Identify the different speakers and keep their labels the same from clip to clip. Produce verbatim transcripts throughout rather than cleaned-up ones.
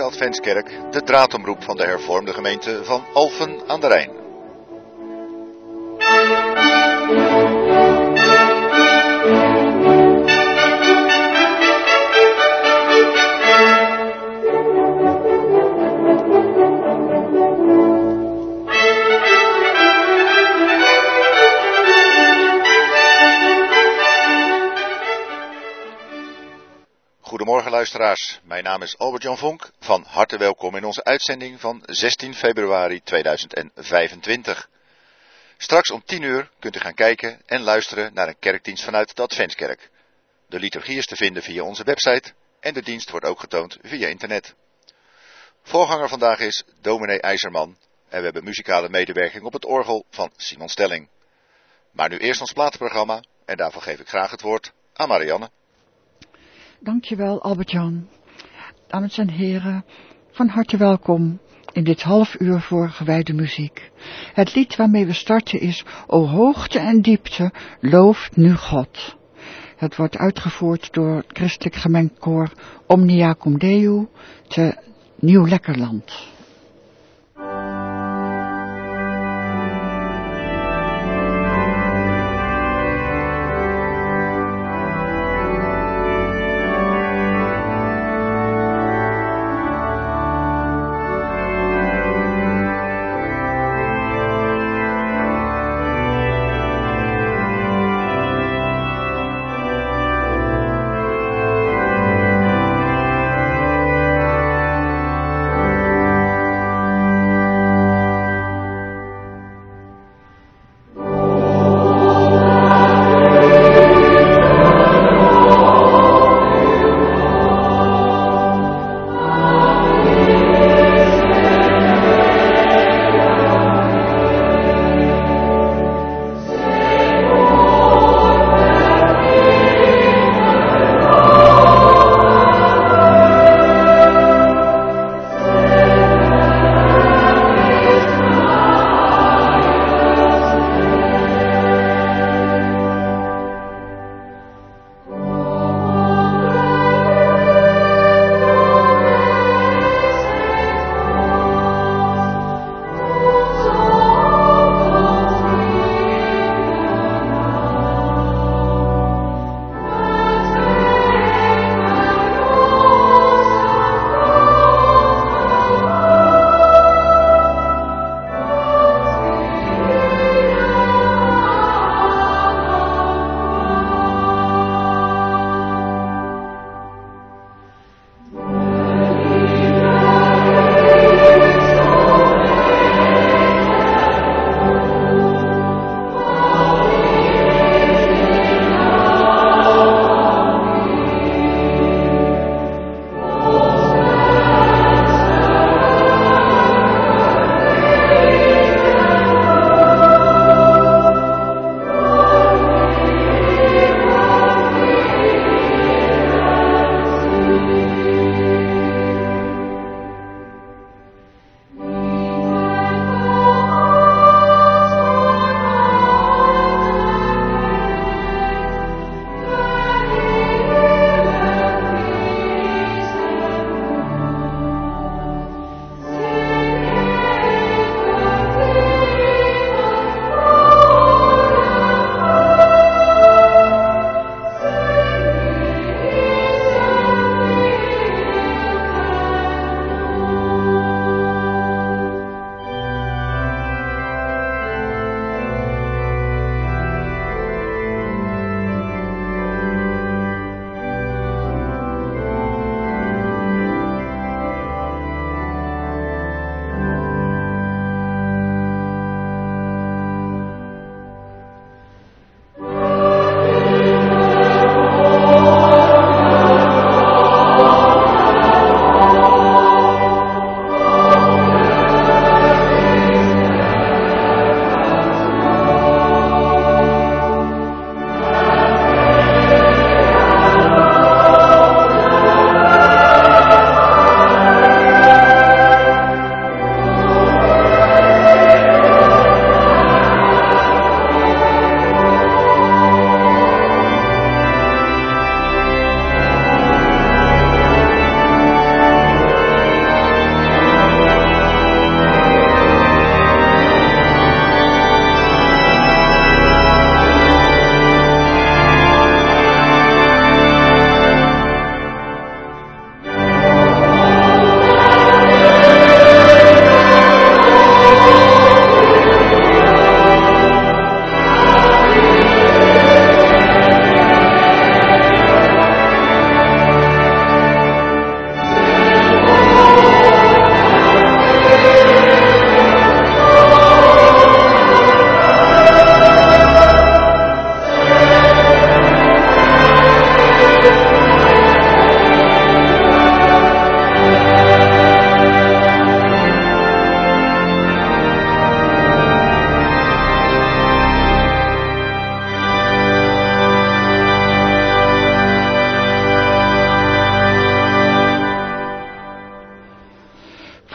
Speaker 1: Adventskerk, de draadomroep van de hervormde gemeente van Alphen aan de Rijn. Goedemorgen luisteraars, mijn naam is Albert-Jan Vonk. Van harte welkom in onze uitzending van zestien februari tweeduizend vijfentwintig. Straks om tien uur kunt u gaan kijken en luisteren naar een kerkdienst vanuit de Adventskerk. De liturgie is te vinden via onze website en de dienst wordt ook getoond via internet. Voorganger vandaag is dominee IJzerman en we hebben muzikale medewerking op het orgel van Simon Stelling. Maar nu eerst ons platenprogramma en daarvoor geef ik graag het woord aan Marianne.
Speaker 2: Dankjewel Albert-Jan. Dames en heren, van harte welkom in dit half uur voor gewijde muziek. Het lied waarmee we starten is O hoogte en diepte, looft nu God. Het wordt uitgevoerd door het christelijk gemengd koor Omnia Cum Deo te Nieuw-Lekkerland.
Speaker 3: O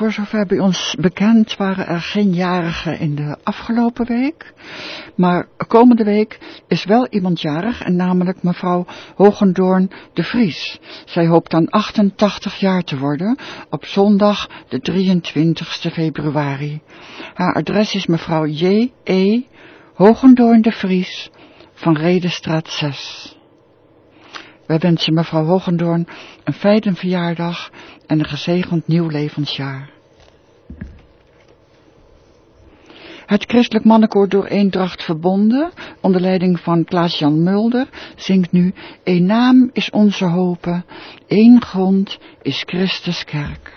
Speaker 2: voor zover bij ons bekend waren er geen jarigen in de afgelopen week. Maar komende week is wel iemand jarig en namelijk mevrouw Hogendoorn de Vries. Zij hoopt dan achtentachtig jaar te worden op zondag de drieëntwintigste februari. Haar adres is mevrouw J E Hogendoorn de Vries van Redestraat zes. Wij wensen mevrouw Hogendoorn een fijne verjaardag en een gezegend nieuw levensjaar. Het Christelijk Mannenkoor door Eendracht Verbonden, onder leiding van Klaas-Jan Mulder, zingt nu: Eén naam is onze hope, één grond is Christus kerk.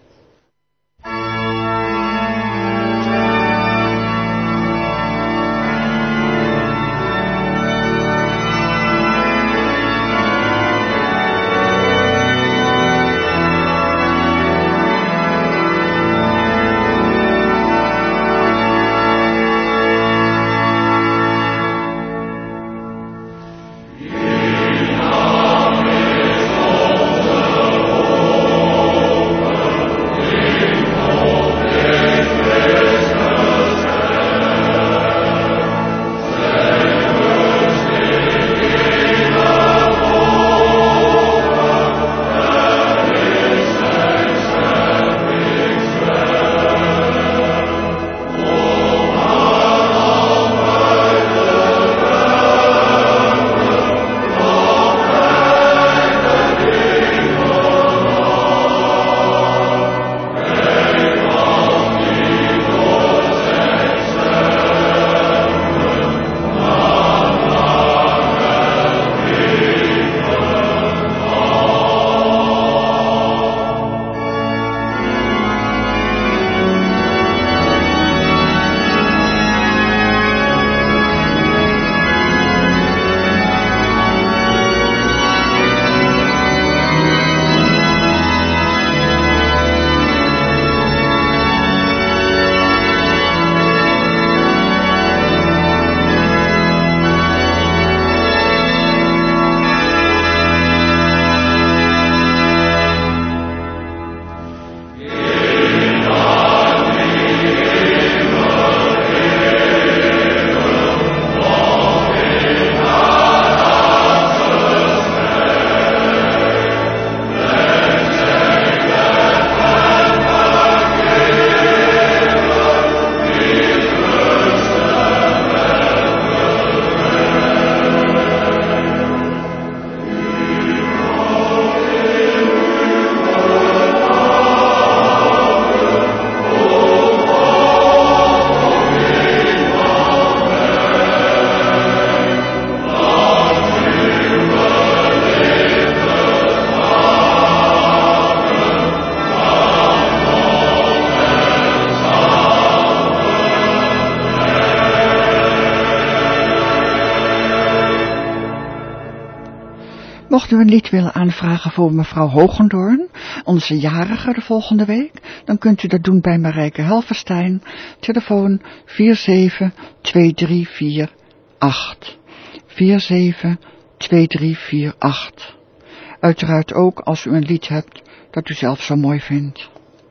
Speaker 2: Mocht u een lied willen aanvragen voor mevrouw Hogendoorn, onze jarige de volgende week, dan kunt u dat doen bij Marijke Helverstein, telefoon vier zeven twee drie vier acht. vier zeven twee drie vier acht. Uiteraard ook als u een lied hebt dat u zelf zo mooi vindt.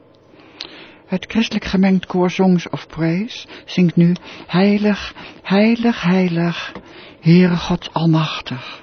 Speaker 2: Het christelijk gemengd koor Songs of Praise zingt nu: Heilig, heilig, heilig, Heere God Almachtig.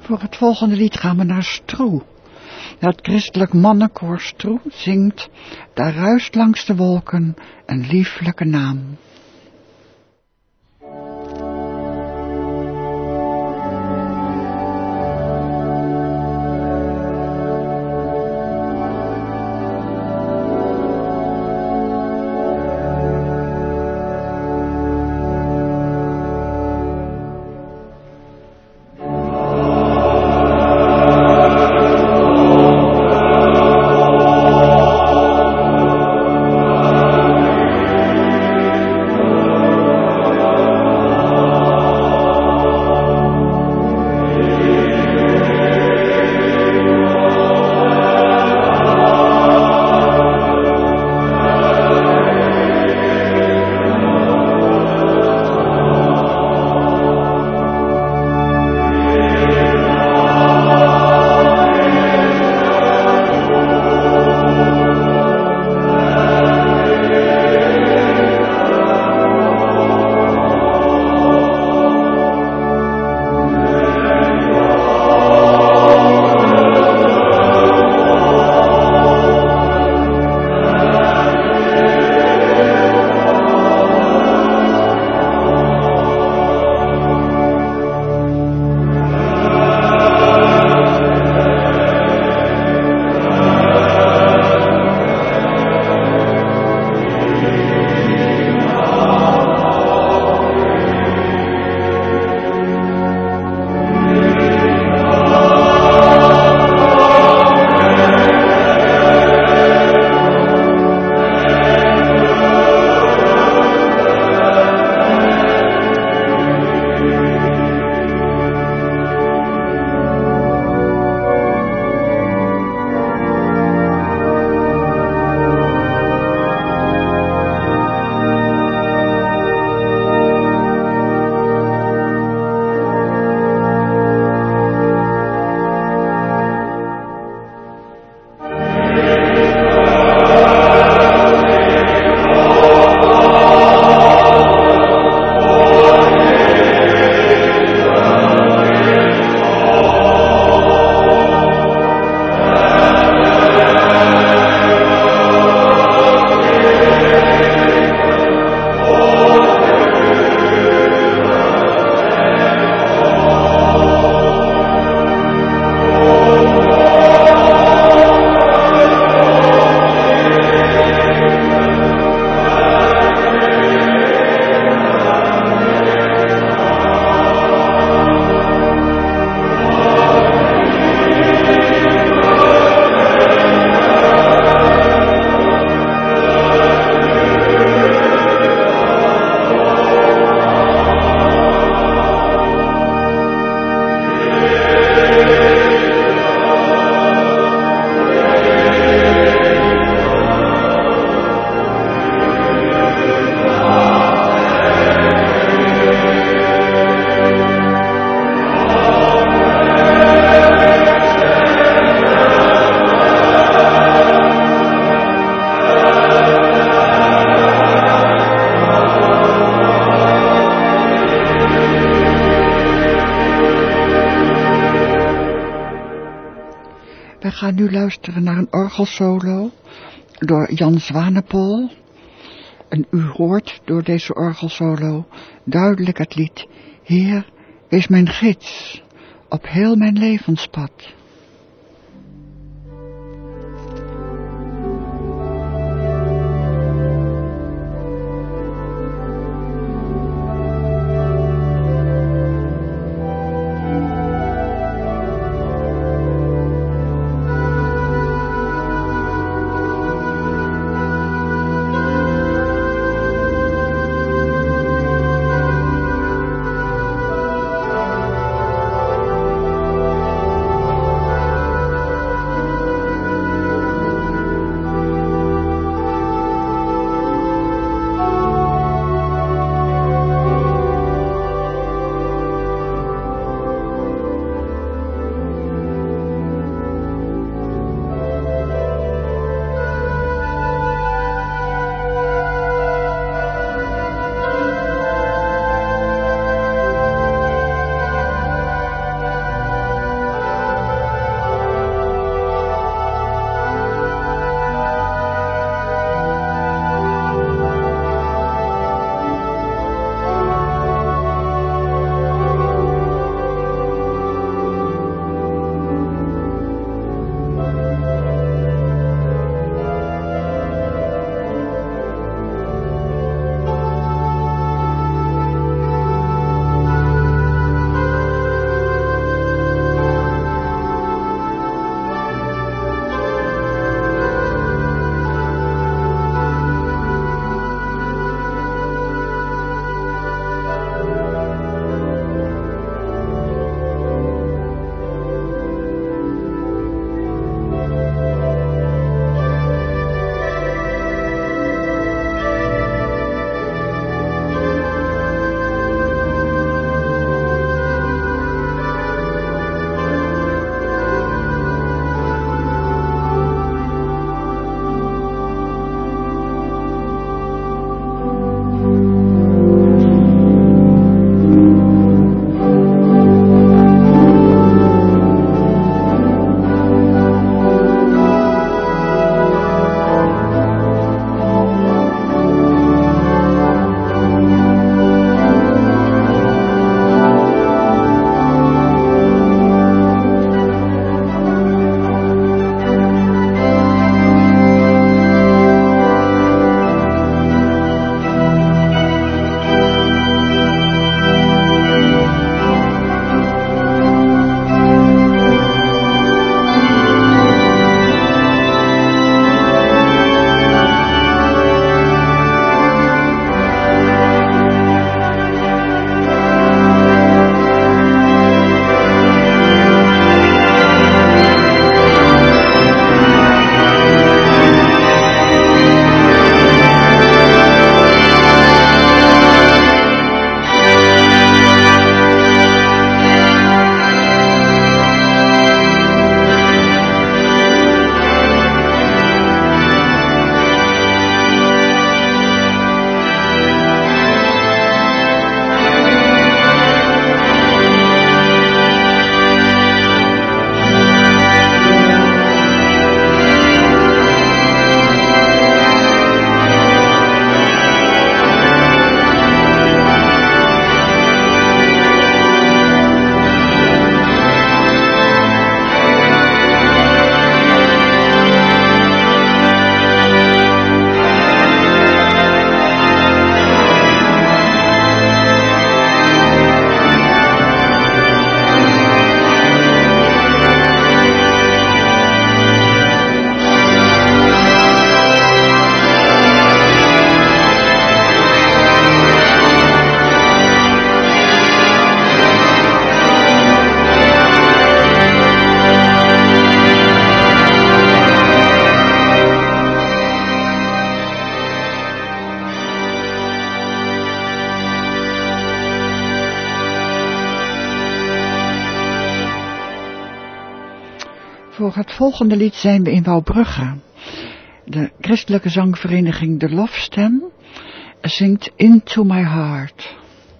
Speaker 2: Voor het volgende lied gaan we naar Stroe. Het christelijk mannenkoor Stroe zingt: Daar ruist langs de wolken een lieflijke naam. We gaan nu luisteren naar een orgelsolo door Jan Zwanepoel. En u hoort door deze orgelsolo duidelijk het lied: Heer, wees mijn gids op heel mijn levenspad. Voor het volgende lied zijn we in Wouwbrugge. De christelijke zangvereniging De Lofstem zingt Into My Heart.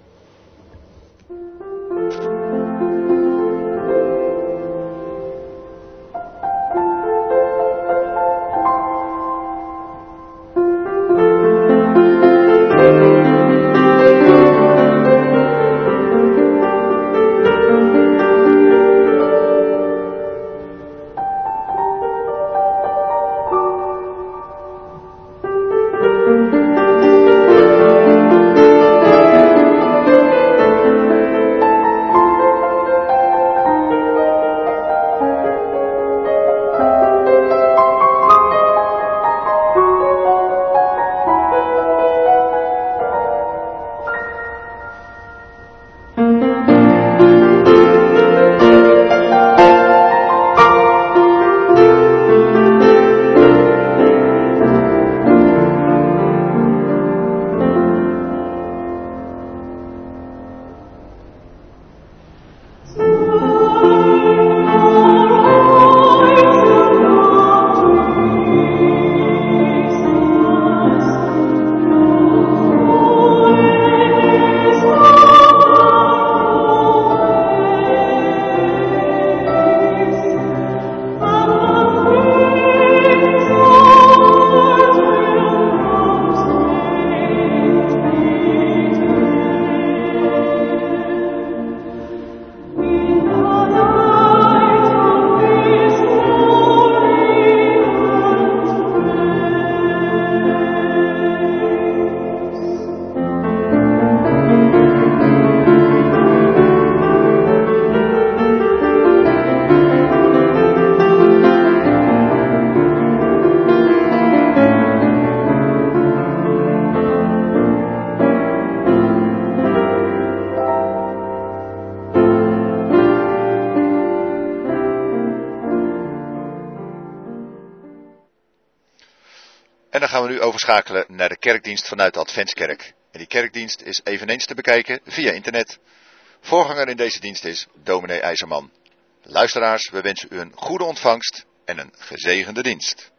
Speaker 1: En dan gaan we nu overschakelen naar de kerkdienst vanuit de Adventskerk. En die kerkdienst is eveneens te bekijken via internet. Voorganger in deze dienst is dominee IJzerman. Luisteraars, we wensen u een goede ontvangst en een gezegende dienst.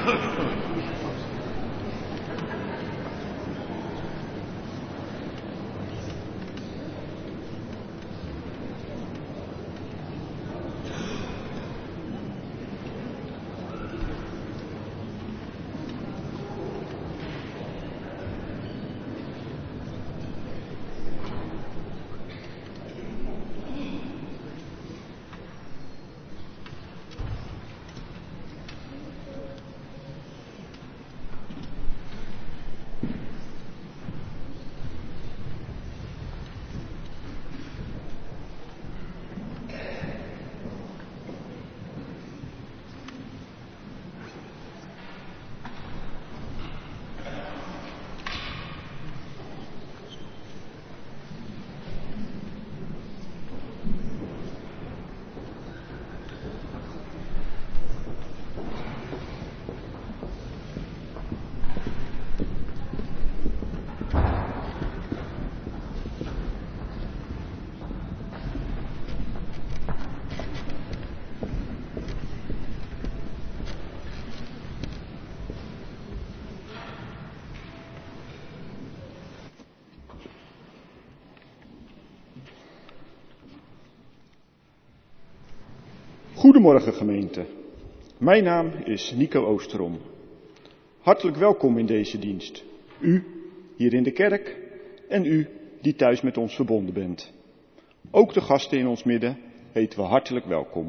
Speaker 3: Goedemorgen gemeente, mijn naam is Nico Oosterom. Hartelijk welkom in deze dienst. U hier in de kerk en u die thuis met ons verbonden bent. Ook de gasten in ons midden heten we hartelijk welkom.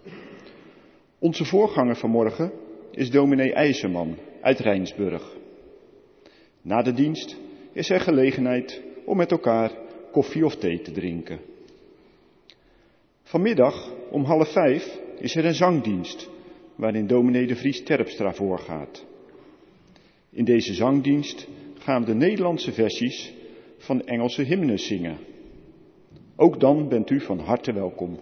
Speaker 3: Onze voorganger vanmorgen is dominee IJzerman uit Rijnsburg. Na de dienst is er gelegenheid om met elkaar koffie of thee te drinken. Vanmiddag om half vijf is er een zangdienst waarin dominee de Vries Terpstra voorgaat. In deze zangdienst gaan we de Nederlandse versies van Engelse hymnes zingen. Ook dan bent u van harte welkom.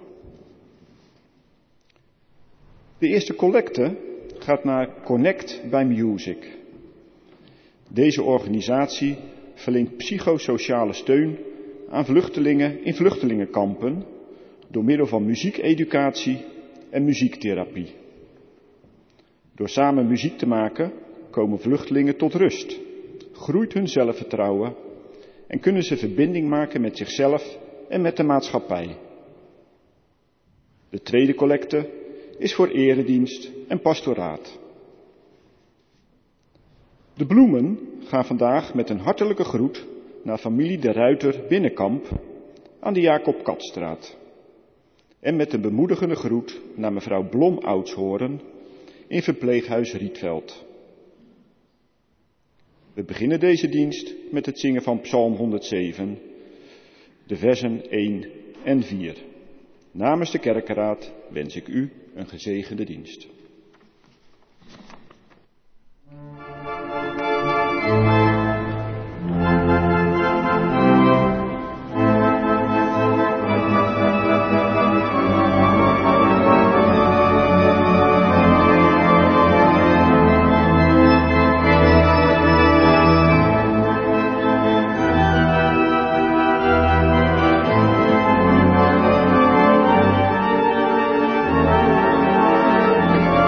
Speaker 3: De eerste collecte gaat naar Connect by Music. Deze organisatie verleent psychosociale steun aan vluchtelingen in vluchtelingenkampen door middel van muziekeducatie en muziektherapie. Door samen muziek te maken komen vluchtelingen tot rust, groeit hun zelfvertrouwen en kunnen ze verbinding maken met zichzelf en met de maatschappij. De tweede collecte is voor eredienst en pastoraat. De bloemen gaan vandaag met een hartelijke groet naar familie De Ruiter Binnenkamp aan de Jacob Katstraat. En met een bemoedigende groet naar mevrouw Blom Oudshoorn in verpleeghuis Rietveld. We beginnen deze dienst met het zingen van Psalm honderdzeven, de versen één en vier. Namens de kerkenraad wens ik u een gezegende dienst.
Speaker 4: Thank you.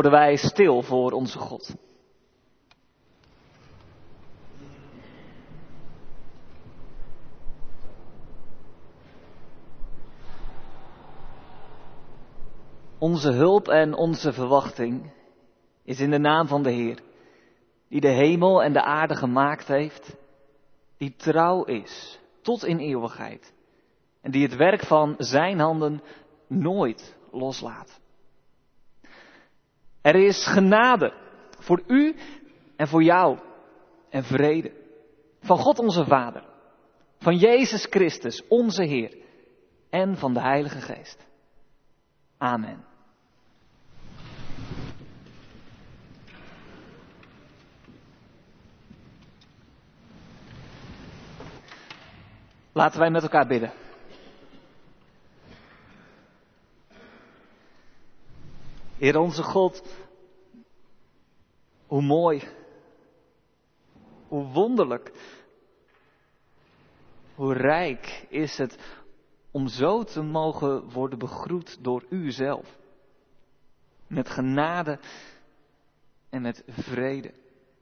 Speaker 4: worden wij stil voor onze God. Onze hulp en onze verwachting is in de naam van de Heer, die de hemel en de aarde gemaakt heeft, die trouw is tot in eeuwigheid en die het werk van zijn handen nooit loslaat. Er is genade voor u en voor jou en vrede van God onze Vader, van Jezus Christus onze Heer en van de Heilige Geest. Amen. Laten wij met elkaar bidden. Heer onze God, hoe mooi, hoe wonderlijk, hoe rijk is het om zo te mogen worden begroet door U zelf. Met genade en met vrede.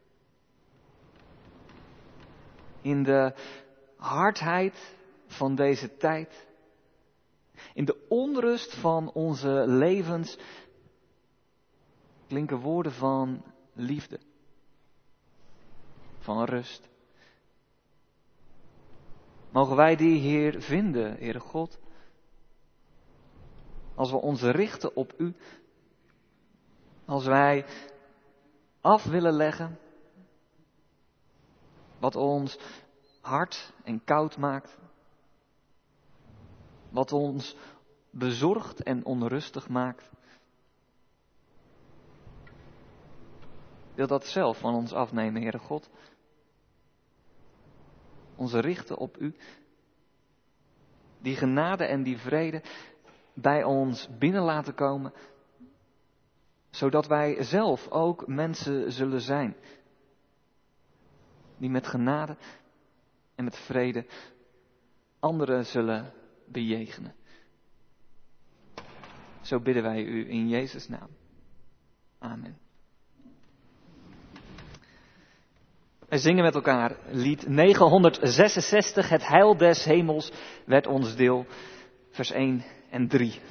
Speaker 4: In de hardheid van deze tijd, in de onrust van onze levens, klinken woorden van liefde, van rust. Mogen wij die, Heer, vinden, Heere God, als we ons richten op U, als wij af willen leggen wat ons hard en koud maakt, wat ons bezorgd en onrustig maakt. Wil dat zelf van ons afnemen, Heere God. Ons richten op U. Die genade en die vrede bij ons binnen laten komen. Zodat wij zelf ook mensen zullen zijn. Die met genade en met vrede anderen zullen bejegenen. Zo bidden wij U in Jezus' naam. Amen. Wij zingen met elkaar lied negenhonderdzesenzestig, het heil des hemels werd ons deel, vers één en drie.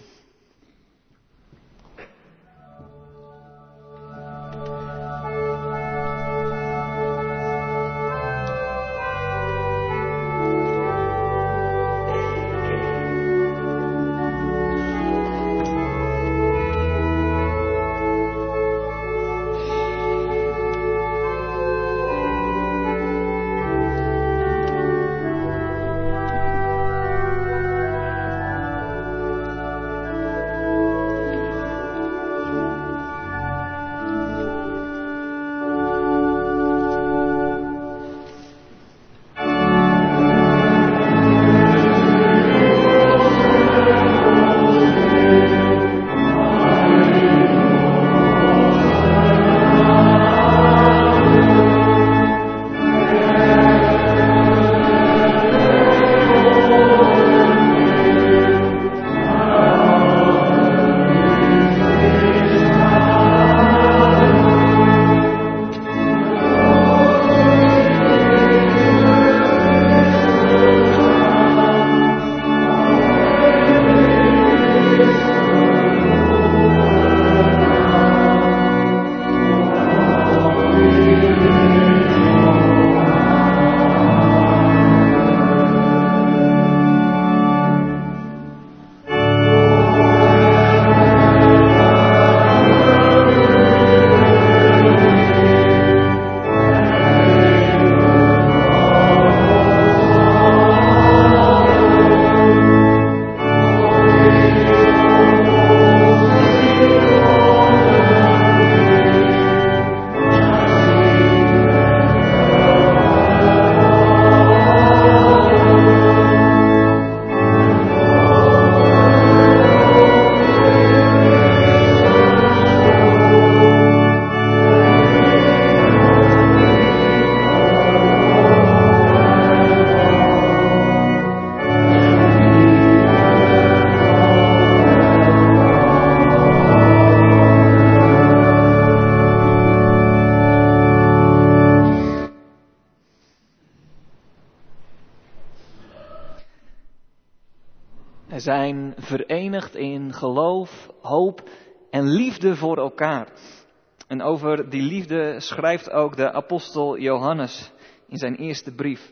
Speaker 4: Wij zijn verenigd in geloof, hoop en liefde voor elkaar. En over die liefde schrijft ook de apostel Johannes in zijn eerste brief.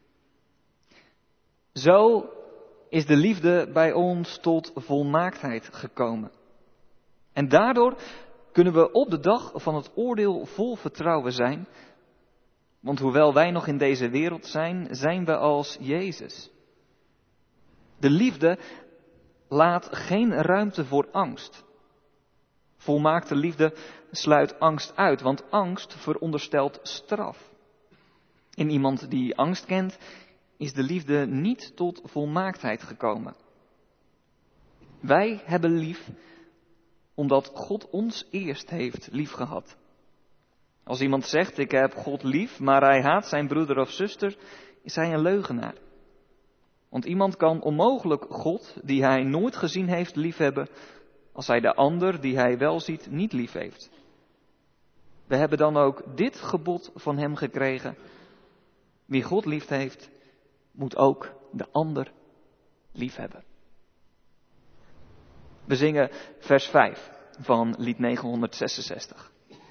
Speaker 4: Zo is de liefde bij ons tot volmaaktheid gekomen. En daardoor kunnen we op de dag van het oordeel vol vertrouwen zijn. Want hoewel wij nog in deze wereld zijn, zijn we als Jezus. De liefde laat geen ruimte voor angst. Volmaakte liefde sluit angst uit, want angst veronderstelt straf. In iemand die angst kent, is de liefde niet tot volmaaktheid gekomen. Wij hebben lief omdat God ons eerst heeft liefgehad. Als iemand zegt, ik heb God lief, maar hij haat zijn broeder of zuster, is hij een leugenaar. Want iemand kan onmogelijk God, die hij nooit gezien heeft, liefhebben, als hij de ander, die hij wel ziet, niet lief heeft. We hebben dan ook dit gebod van hem gekregen. Wie God lief heeft, moet ook de ander liefhebben. We zingen vers vijf van lied negenhonderdzesenzestig.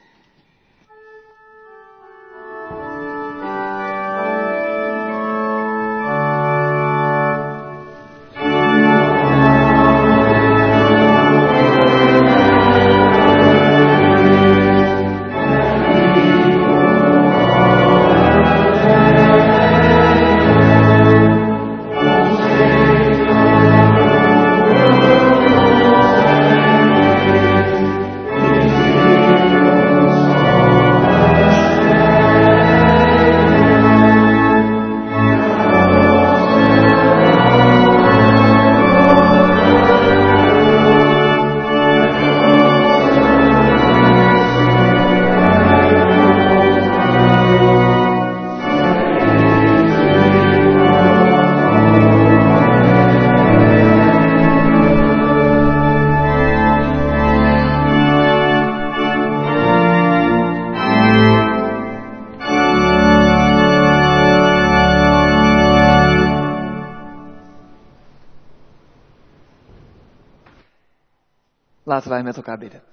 Speaker 4: Laten wij met elkaar bidden.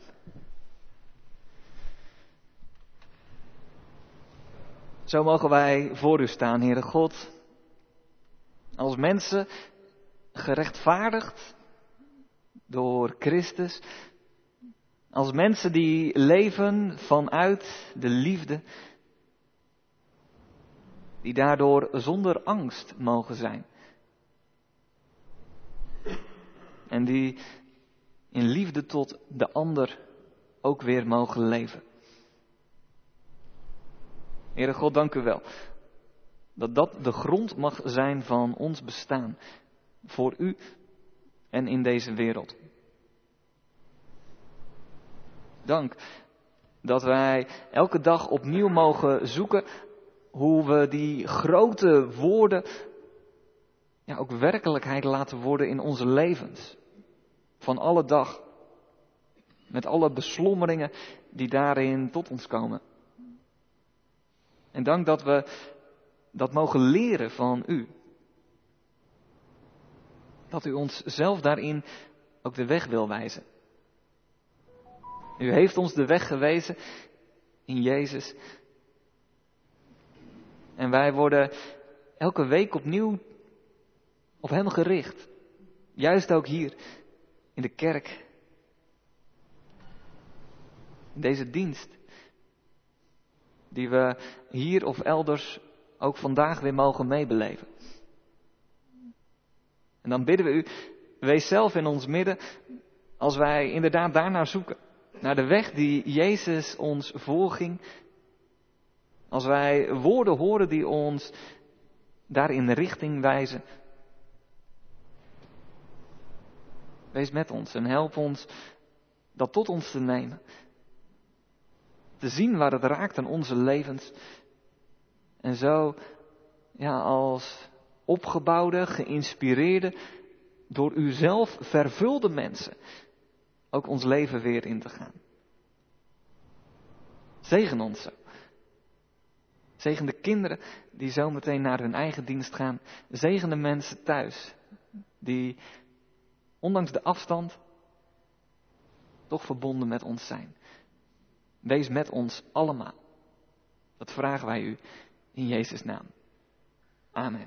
Speaker 4: Zo mogen wij voor u staan, Heere God, als mensen gerechtvaardigd door Christus, als mensen die leven vanuit de liefde, die daardoor zonder angst mogen zijn. En die in liefde tot de ander ook weer mogen leven. Heere God, dank u wel. Dat dat de grond mag zijn van ons bestaan. Voor u en in deze wereld. Dank dat wij elke dag opnieuw mogen zoeken hoe we die grote woorden ja, ook werkelijkheid laten worden in onze levens. Van alle dag. Met alle beslommeringen die daarin tot ons komen. En dank dat we dat mogen leren van u. Dat u ons zelf daarin ook de weg wil wijzen. U heeft ons de weg gewezen in Jezus. En wij worden elke week opnieuw op hem gericht. Juist ook hier in de kerk. In deze dienst. Die we hier of elders ook vandaag weer mogen meebeleven. En dan bidden we u, wees zelf in ons midden als wij inderdaad daarnaar zoeken. Naar de weg die Jezus ons voorging. Als wij woorden horen die ons daarin richting wijzen. Wees met ons en help ons dat tot ons te nemen. Te zien waar het raakt aan onze levens. En zo, ja, als opgebouwde, geïnspireerde, door u zelf vervulde mensen, ook ons leven weer in te gaan. Zegen ons zo. Zegen de kinderen die zo meteen naar hun eigen dienst gaan. Zegen de mensen thuis die ondanks de afstand, toch verbonden met ons zijn. Wees met ons allemaal. Dat vragen wij u in Jezus' naam. Amen.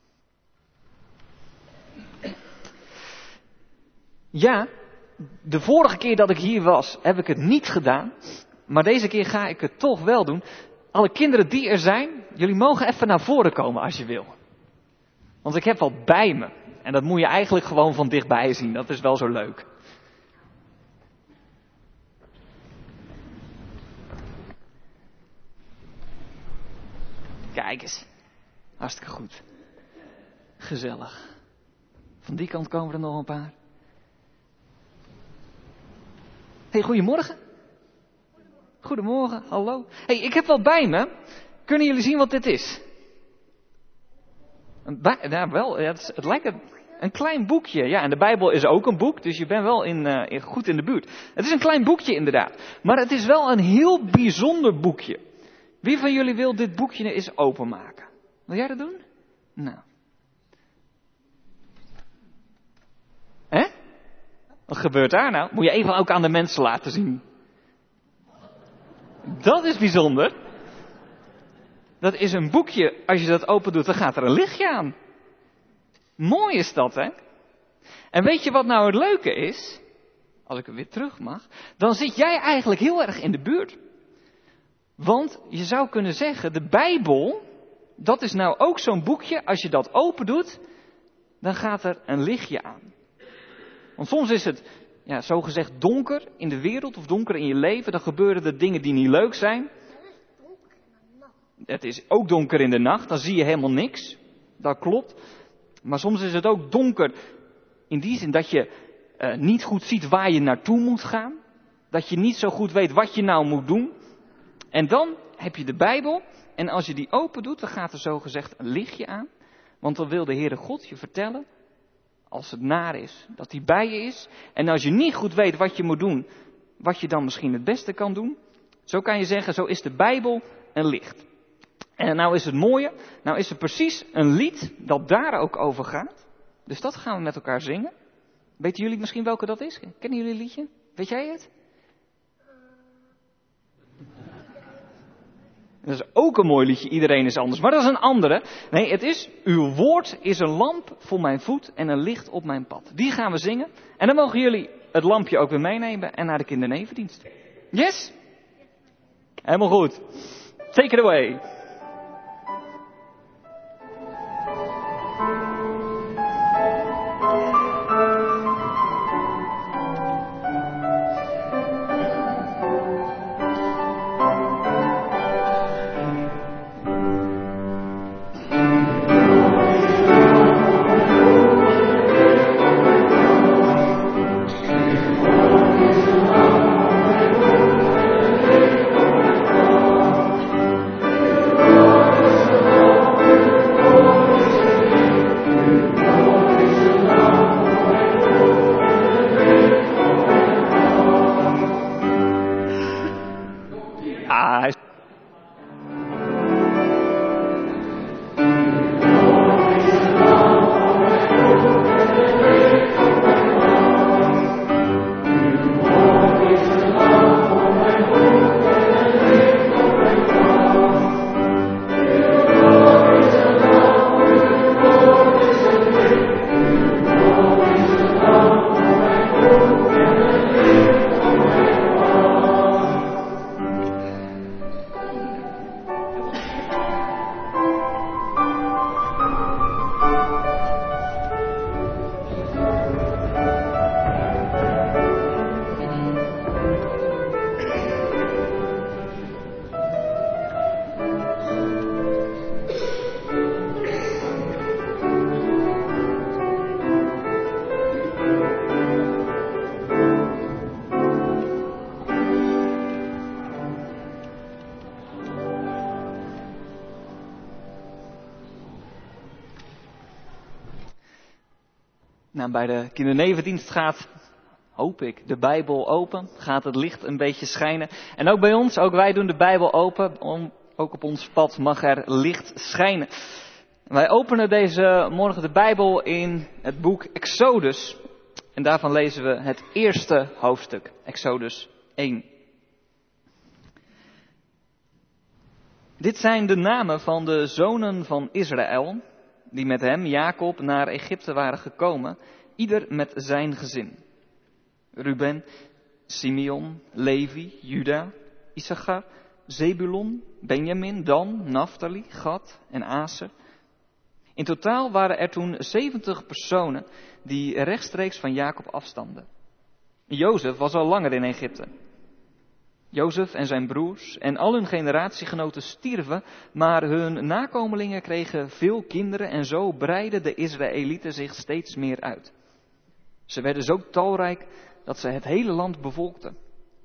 Speaker 4: Ja, de vorige keer dat ik hier was, heb ik het niet gedaan. Maar deze keer ga ik het toch wel doen. Alle kinderen die er zijn, jullie mogen even naar voren komen als je wil. Want ik heb wat bij me. En dat moet je eigenlijk gewoon van dichtbij zien. Dat is wel zo leuk. Kijk eens. Hartstikke goed. Gezellig. Van die kant komen er nog een paar. Hey, goedemorgen. Goedemorgen, hallo. Hey, ik heb wat bij me. Kunnen jullie zien wat dit is? Een bij, nou, wel, ja, het, is, het lijkt een, een klein boekje. Ja, en de Bijbel is ook een boek, dus je bent wel in, uh, in, goed in de buurt. Het is een klein boekje inderdaad. Maar het is wel een heel bijzonder boekje. Wie van jullie wil dit boekje eens openmaken? Wil jij dat doen? Nou. Hè? Wat gebeurt daar nou? Moet je even ook aan de mensen laten zien. Dat is bijzonder. Dat is een boekje, als je dat open doet, dan gaat er een lichtje aan. Mooi is dat, hè? En weet je wat nou het leuke is? Als ik er weer terug mag. Dan zit jij eigenlijk heel erg in de buurt. Want je zou kunnen zeggen, de Bijbel, dat is nou ook zo'n boekje, als je dat open doet, dan gaat er een lichtje aan. Want soms is het, ja, zogezegd donker in de wereld of donker in je leven. Dan gebeuren er dingen die niet leuk zijn. Het is ook donker in de nacht, dan zie je helemaal niks. Dat klopt. Maar soms is het ook donker in die zin dat je uh, niet goed ziet waar je naartoe moet gaan. Dat je niet zo goed weet wat je nou moet doen. En dan heb je de Bijbel. En als je die open doet, dan gaat er zogezegd een lichtje aan. Want dan wil de Heere God je vertellen, als het naar is, dat hij bij je is. En als je niet goed weet wat je moet doen, wat je dan misschien het beste kan doen. Zo kan je zeggen, zo is de Bijbel een licht. En nou is het mooie, nou is er precies een lied dat daar ook over gaat. Dus dat gaan we met elkaar zingen. Weten jullie misschien welke dat is? Kennen jullie het liedje? Weet jij het? Dat is ook een mooi liedje, iedereen is anders. Maar dat is een andere. Nee, het is, uw woord is een lamp voor mijn voet en een licht op mijn pad. Die gaan we zingen. En dan mogen jullie het lampje ook weer meenemen en naar de kindernevendienst. Yes? Helemaal goed. Take it away. Nou, bij de kindernevendienst gaat, hoop ik, de Bijbel open. Gaat het licht een beetje schijnen. En ook bij ons, ook wij doen de Bijbel open. Om, ook op ons pad mag er licht schijnen. Wij openen deze morgen de Bijbel in het boek Exodus. En daarvan lezen we het eerste hoofdstuk, Exodus één. Dit zijn de namen van de zonen van Israël, die met hem, Jacob, naar Egypte waren gekomen, ieder met zijn gezin. Ruben, Simeon, Levi, Juda, Issachar, Zebulon, Benjamin, Dan, Naphtali, Gad en Aser. In totaal waren er toen zeventig personen die rechtstreeks van Jacob afstamden. Jozef was al langer in Egypte. Jozef en zijn broers en al hun generatiegenoten stierven, maar hun nakomelingen kregen veel kinderen en zo breidden de Israëlieten zich steeds meer uit. Ze werden zo talrijk dat ze het hele land bevolkten.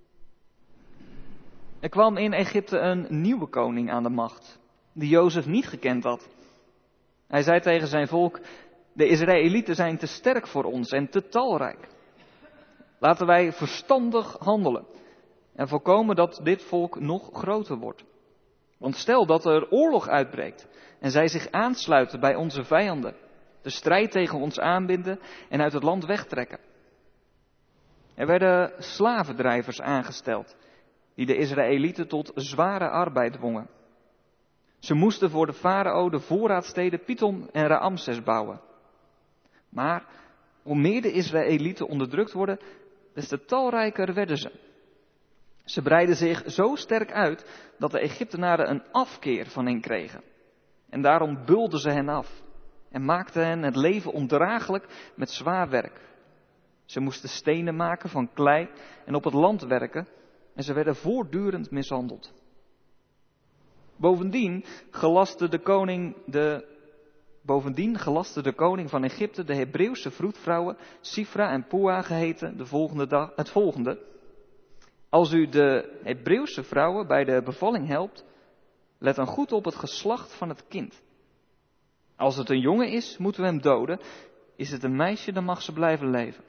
Speaker 4: Er kwam in Egypte een nieuwe koning aan de macht, die Jozef niet gekend had. Hij zei tegen zijn volk: de Israëlieten zijn te sterk voor ons en te talrijk. Laten wij verstandig handelen en voorkomen dat dit volk nog groter wordt. Want stel dat er oorlog uitbreekt en zij zich aansluiten bij onze vijanden, de strijd tegen ons aanbinden en uit het land wegtrekken. Er werden slavendrijvers aangesteld, die de Israëlieten tot zware arbeid dwongen. Ze moesten voor de farao de voorraadsteden Pithom en Raamses bouwen. Maar hoe meer de Israëlieten onderdrukt worden, des te talrijker werden ze. Ze breidden zich zo sterk uit dat de Egyptenaren een afkeer van hen kregen. En daarom bulden ze hen af en maakten hen het leven ondraaglijk met zwaar werk. Ze moesten stenen maken van klei en op het land werken en ze werden voortdurend mishandeld. Bovendien gelastte de koning, de, bovendien gelastte de koning van Egypte de Hebreeuwse vroedvrouwen, Sifra en Pua geheten, de volgende dag, het volgende. Als u de Hebreeuwse vrouwen bij de bevalling helpt, let dan goed op het geslacht van het kind. Als het een jongen is, moeten we hem doden. Is het een meisje, dan mag ze blijven leven.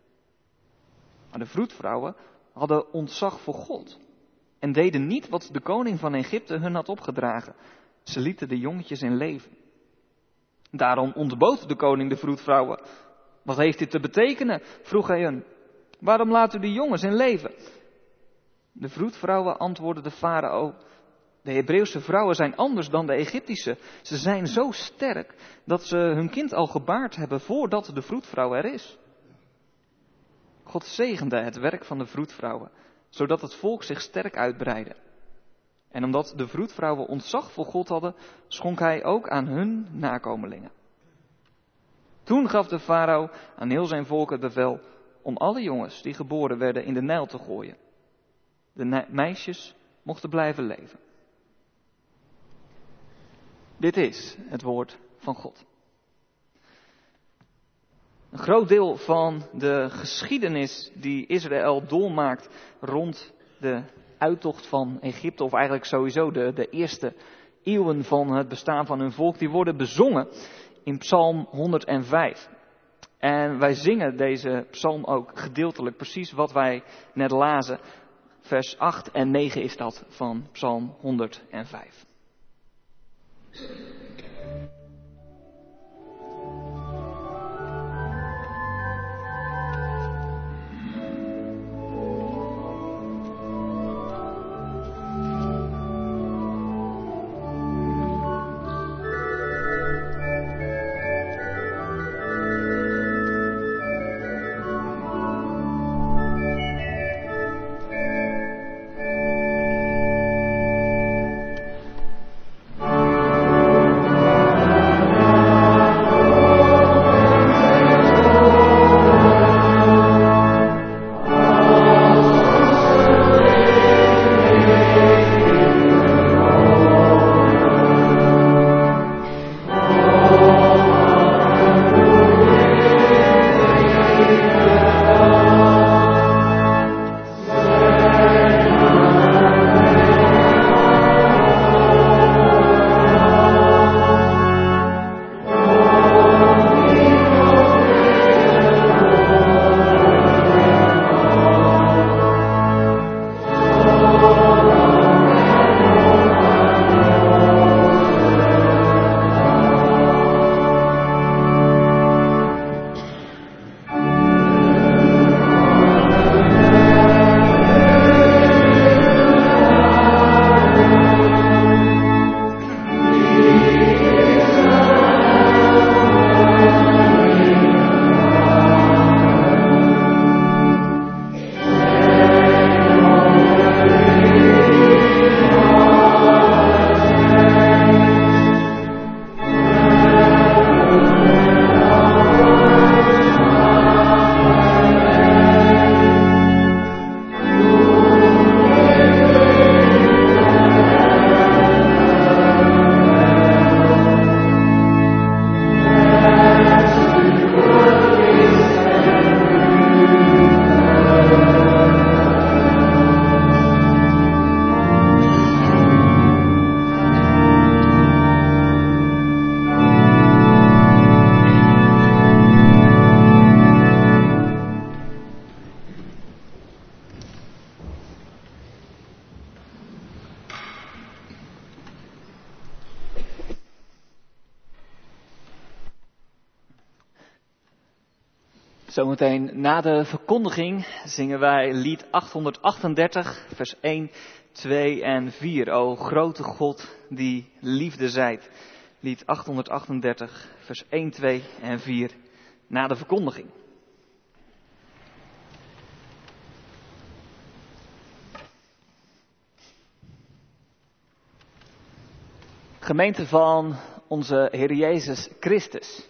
Speaker 4: Maar de vroedvrouwen hadden ontzag voor God en deden niet wat de koning van Egypte hun had opgedragen. Ze lieten de jongetjes in leven. Daarom ontbood de koning de vroedvrouwen. Wat heeft dit te betekenen? Vroeg hij hun. Waarom laat u de jongens in leven? De vroedvrouwen antwoordden de farao: de Hebreeuwse vrouwen zijn anders dan de Egyptische. Ze zijn zo sterk dat ze hun kind al gebaard hebben voordat de vroedvrouw er is. God zegende het werk van de vroedvrouwen, zodat het volk zich sterk uitbreidde. En omdat de vroedvrouwen ontzag voor God hadden, schonk hij ook aan hun nakomelingen. Toen gaf de farao aan heel zijn volk het bevel om alle jongens die geboren werden in de Nijl te gooien. De meisjes mochten blijven leven. Dit is het woord van God. Een groot deel van de geschiedenis die Israël doormaakt rond de uittocht van Egypte, of eigenlijk sowieso de, de eerste eeuwen van het bestaan van hun volk, die worden bezongen in Psalm honderdvijf. En wij zingen deze psalm ook gedeeltelijk, precies wat wij net lazen. Vers acht en negen is dat van Psalm honderdvijf. Zometeen na de verkondiging zingen wij lied achthonderdachtendertig, vers één, twee en vier. O grote God die liefde zijt. Lied achthonderdachtendertig, vers één, twee en vier na de verkondiging. Gemeente van onze Heer Jezus Christus.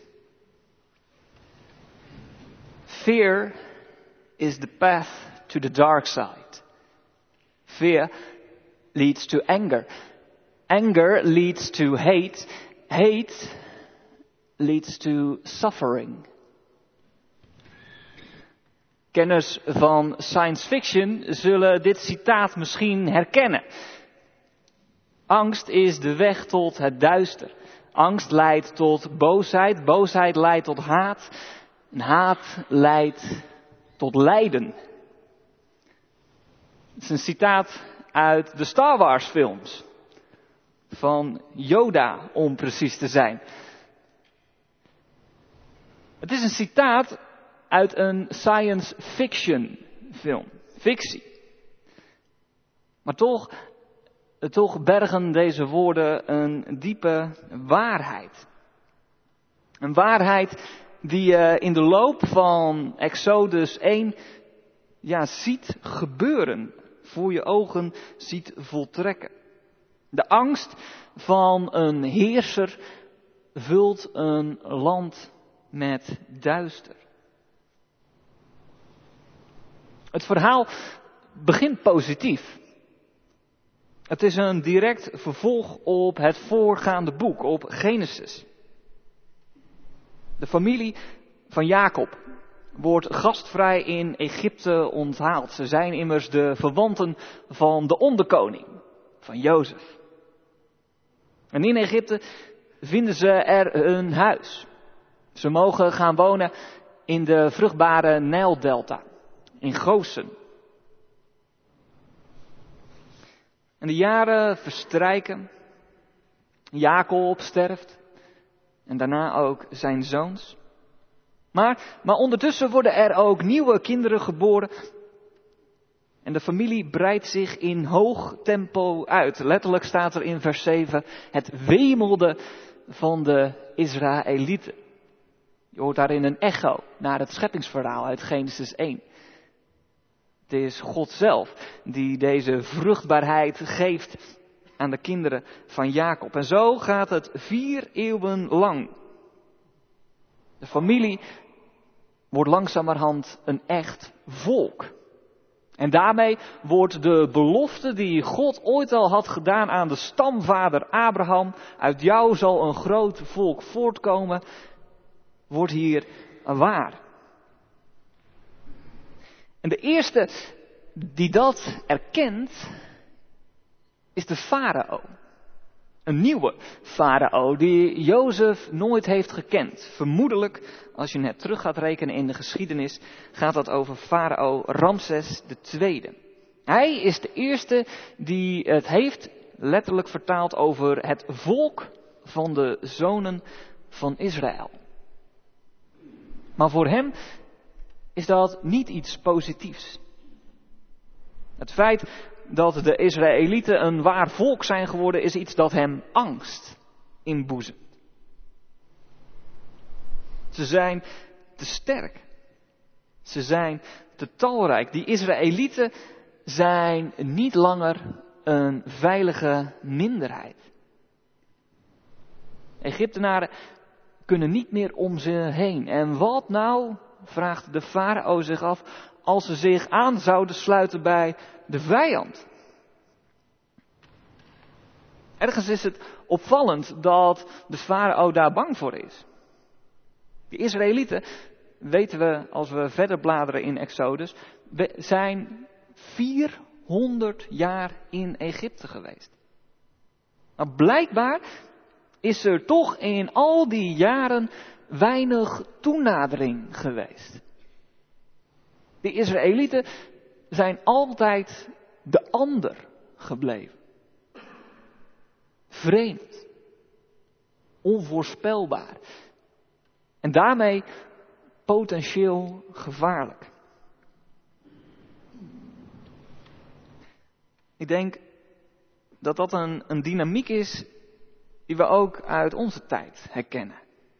Speaker 4: Fear is the path to the dark side. Fear leads to anger. Anger leads to hate. Hate leads to suffering. Kenners van science fiction zullen dit citaat misschien herkennen. Angst is de weg tot het duister. Angst leidt tot boosheid. Boosheid leidt tot haat. En haat leidt tot lijden. Het is een citaat uit de Star Wars films. Van Yoda, om precies te zijn. Het is een citaat uit een science fiction film. Fictie. Maar toch, toch bergen deze woorden een diepe waarheid. Een waarheid die je in de loop van Exodus één ja, ziet gebeuren. Voor je ogen ziet voltrekken. De angst van een heerser vult een land met duister. Het verhaal begint positief. Het is een direct vervolg op het voorgaande boek, op Genesis. De familie van Jacob wordt gastvrij in Egypte onthaald. Ze zijn immers de verwanten van de onderkoning, van Jozef. En in Egypte vinden ze er een huis. Ze mogen gaan wonen in de vruchtbare Nijldelta, in Gosen. En de jaren verstrijken. Jacob sterft. En daarna ook zijn zoons. Maar, maar ondertussen worden er ook nieuwe kinderen geboren. En de familie breidt zich in hoog tempo uit. Letterlijk staat er in vers zeven, het wemelde van de Israëlieten. Je hoort daarin een echo naar het scheppingsverhaal uit Genesis één. Het is God zelf die deze vruchtbaarheid geeft aan de kinderen van Jacob. En zo gaat het vier eeuwen lang. De familie wordt langzamerhand een echt volk. En daarmee wordt de belofte die God ooit al had gedaan aan de stamvader Abraham, uit jou zal een groot volk voortkomen, wordt hier waar. En de eerste die dat erkent, is de farao. Een nieuwe farao die Jozef nooit heeft gekend. Vermoedelijk, als je net terug gaat rekenen in de geschiedenis, gaat dat over farao Ramses de Tweede. Hij is de eerste die het heeft, letterlijk vertaald, over het volk van de zonen van Israël. Maar voor hem is dat niet iets positiefs. Het feit dat de Israëlieten een waar volk zijn geworden is iets dat hem angst inboezemt. Ze zijn te sterk. Ze zijn te talrijk. Die Israëlieten zijn niet langer een veilige minderheid. Egyptenaren kunnen niet meer om ze heen. En wat nou, vraagt de farao zich af, als ze zich aan zouden sluiten bij de vijand? Ergens is het opvallend dat de farao daar bang voor is. De Israëlieten, weten we als we verder bladeren in Exodus, zijn vierhonderd jaar in Egypte geweest. Maar blijkbaar is er toch in al die jaren weinig toenadering geweest. De Israëlieten zijn altijd de ander gebleven. Vreemd. Onvoorspelbaar. En daarmee potentieel gevaarlijk. Ik denk dat dat een, een dynamiek is die we ook uit onze tijd herkennen.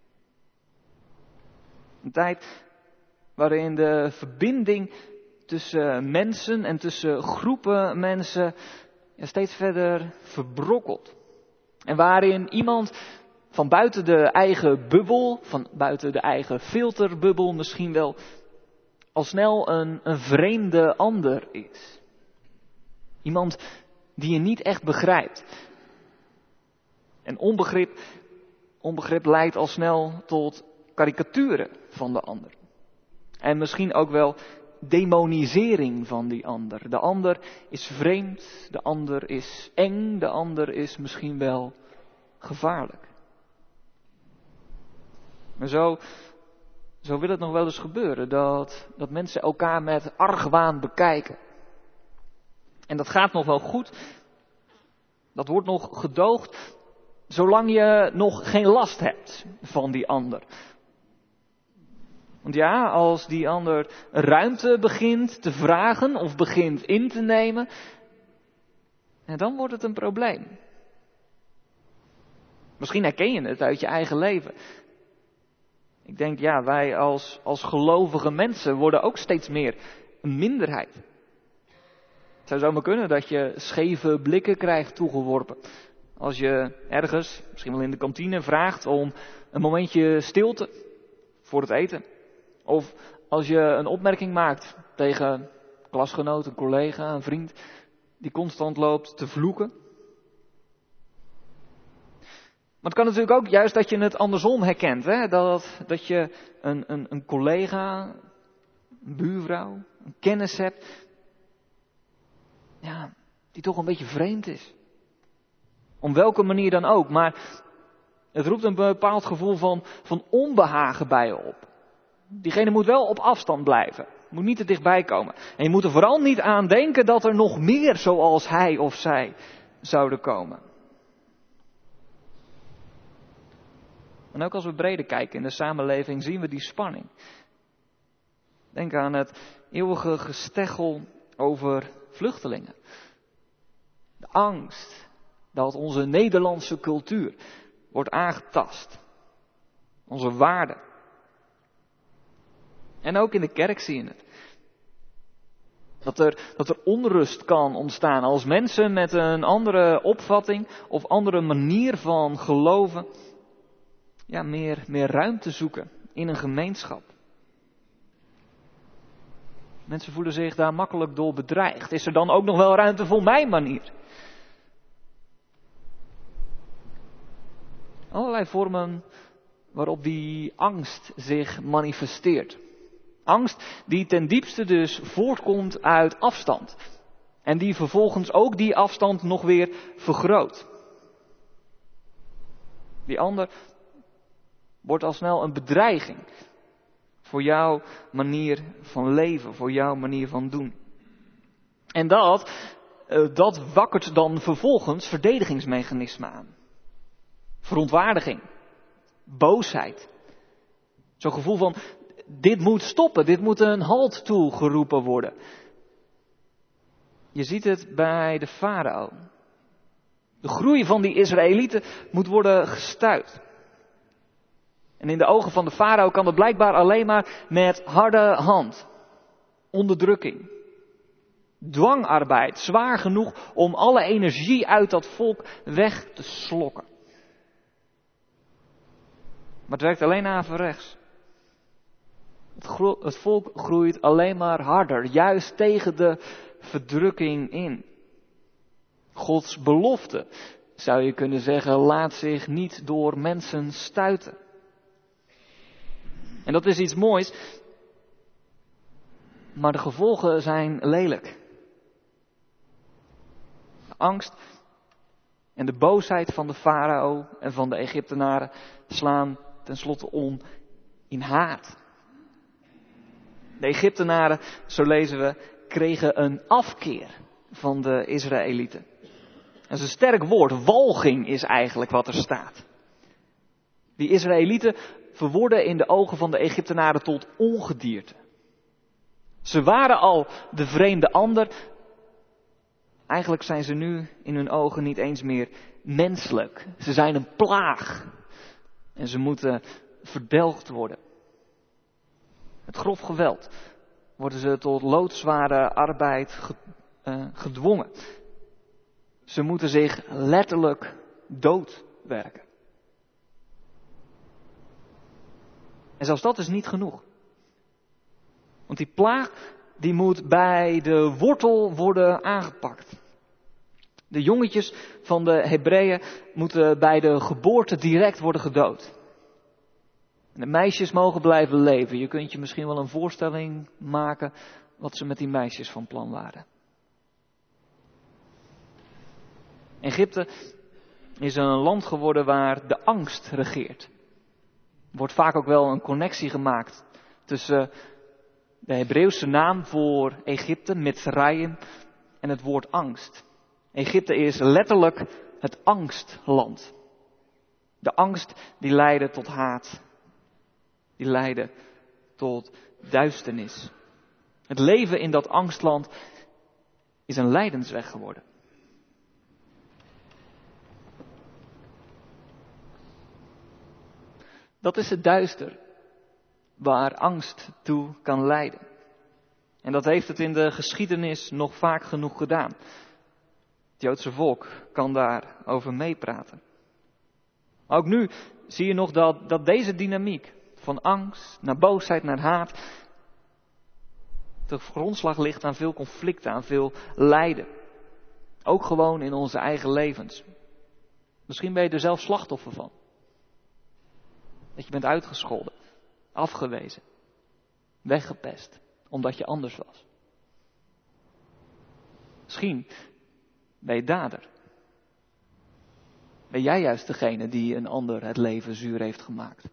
Speaker 4: Een tijd waarin de verbinding tussen mensen en tussen groepen mensen ja, steeds verder verbrokkelt. En waarin iemand van buiten de eigen bubbel, van buiten de eigen filterbubbel misschien wel al snel een, een vreemde ander is. Iemand die je niet echt begrijpt. En onbegrip, onbegrip leidt al snel tot karikaturen van de ander. En misschien ook wel demonisering van die ander. De ander is vreemd, de ander is eng, de ander is misschien wel gevaarlijk. Maar zo, zo wil het nog wel eens gebeuren dat, dat mensen elkaar met argwaan bekijken. En dat gaat nog wel goed. Dat wordt nog gedoogd zolang je nog geen last hebt van die ander. Want ja, als die ander ruimte begint te vragen of begint in te nemen, dan wordt het een probleem. Misschien herken je het uit je eigen leven. Ik denk, ja, wij als, als gelovige mensen worden ook steeds meer een minderheid. Het zou zomaar kunnen dat je scheve blikken krijgt toegeworpen. Als je ergens, misschien wel in de kantine, vraagt om een momentje stilte voor het eten. Of als je een opmerking maakt tegen een klasgenoot, een collega, een vriend die constant loopt te vloeken. Maar het kan natuurlijk ook juist dat je het andersom herkent. Hè? Dat, dat je een, een, een collega, een buurvrouw, een kennis hebt. Ja, die toch een beetje vreemd is. Om welke manier dan ook. Maar het roept een bepaald gevoel van, van onbehagen bij je op. Diegene moet wel op afstand blijven. Moet niet te dichtbij komen. En je moet er vooral niet aan denken dat er nog meer zoals hij of zij zouden komen. En ook als we breder kijken in de samenleving zien we die spanning. Denk aan het eeuwige gesteggel over vluchtelingen. De angst dat onze Nederlandse cultuur wordt aangetast. Onze waarden. En ook in de kerk zie je het. Dat er, dat er onrust kan ontstaan als mensen met een andere opvatting of andere manier van geloven ja, meer, meer ruimte zoeken in een gemeenschap. Mensen voelen zich daar makkelijk door bedreigd. Is er dan ook nog wel ruimte voor mijn manier? Allerlei vormen waarop die angst zich manifesteert. Angst die ten diepste dus voortkomt uit afstand. En die vervolgens ook die afstand nog weer vergroot. Die ander wordt al snel een bedreiging voor jouw manier van leven, voor jouw manier van doen. En dat, dat wakkert dan vervolgens verdedigingsmechanismen aan. Verontwaardiging, boosheid. Zo'n gevoel van, dit moet stoppen, dit moet een halt toegeroepen worden. Je ziet het bij de farao. De groei van die Israëlieten moet worden gestuit. En in de ogen van de farao kan dat blijkbaar alleen maar met harde hand. Onderdrukking. Dwangarbeid, zwaar genoeg om alle energie uit dat volk weg te slokken. Maar het werkt alleen averechts. Het, gro- het volk groeit alleen maar harder, juist tegen de verdrukking in. Gods belofte, zou je kunnen zeggen, laat zich niet door mensen stuiten. En dat is iets moois, maar de gevolgen zijn lelijk. De angst en de boosheid van de farao en van de Egyptenaren slaan tenslotte om in haat. De Egyptenaren, zo lezen we, kregen een afkeer van de Israëlieten. Dat is een sterk woord, walging is eigenlijk wat er staat. Die Israëlieten verworden in de ogen van de Egyptenaren tot ongedierte. Ze waren al de vreemde ander. Eigenlijk zijn ze nu in hun ogen niet eens meer menselijk. Ze zijn een plaag. En ze moeten verdelgd worden. Met grof geweld worden ze tot loodzware arbeid gedwongen. Ze moeten zich letterlijk doodwerken. En zelfs dat is niet genoeg. Want die plaag, die moet bij de wortel worden aangepakt. De jongetjes van de Hebreeën moeten bij de geboorte direct worden gedood. En de meisjes mogen blijven leven. Je kunt je misschien wel een voorstelling maken wat ze met die meisjes van plan waren. Egypte is een land geworden waar de angst regeert. Er wordt vaak ook wel een connectie gemaakt tussen de Hebreeuwse naam voor Egypte, Mitzrayim, en het woord angst. Egypte is letterlijk het angstland. De angst die leidde tot haat. Die leidde tot duisternis. Het leven in dat angstland is een lijdensweg geworden. Dat is het duister waar angst toe kan leiden. En dat heeft het in de geschiedenis nog vaak genoeg gedaan. Het Joodse volk kan daarover meepraten. Ook nu zie je nog dat, dat deze dynamiek van angst naar boosheid naar haat de grondslag ligt aan veel conflicten, aan veel lijden. Ook gewoon in onze eigen levens. Misschien ben je er zelf slachtoffer van. Dat je bent uitgescholden, afgewezen, weggepest, omdat je anders was. Misschien ben je dader. Ben jij juist degene die een ander het leven zuur heeft gemaakt?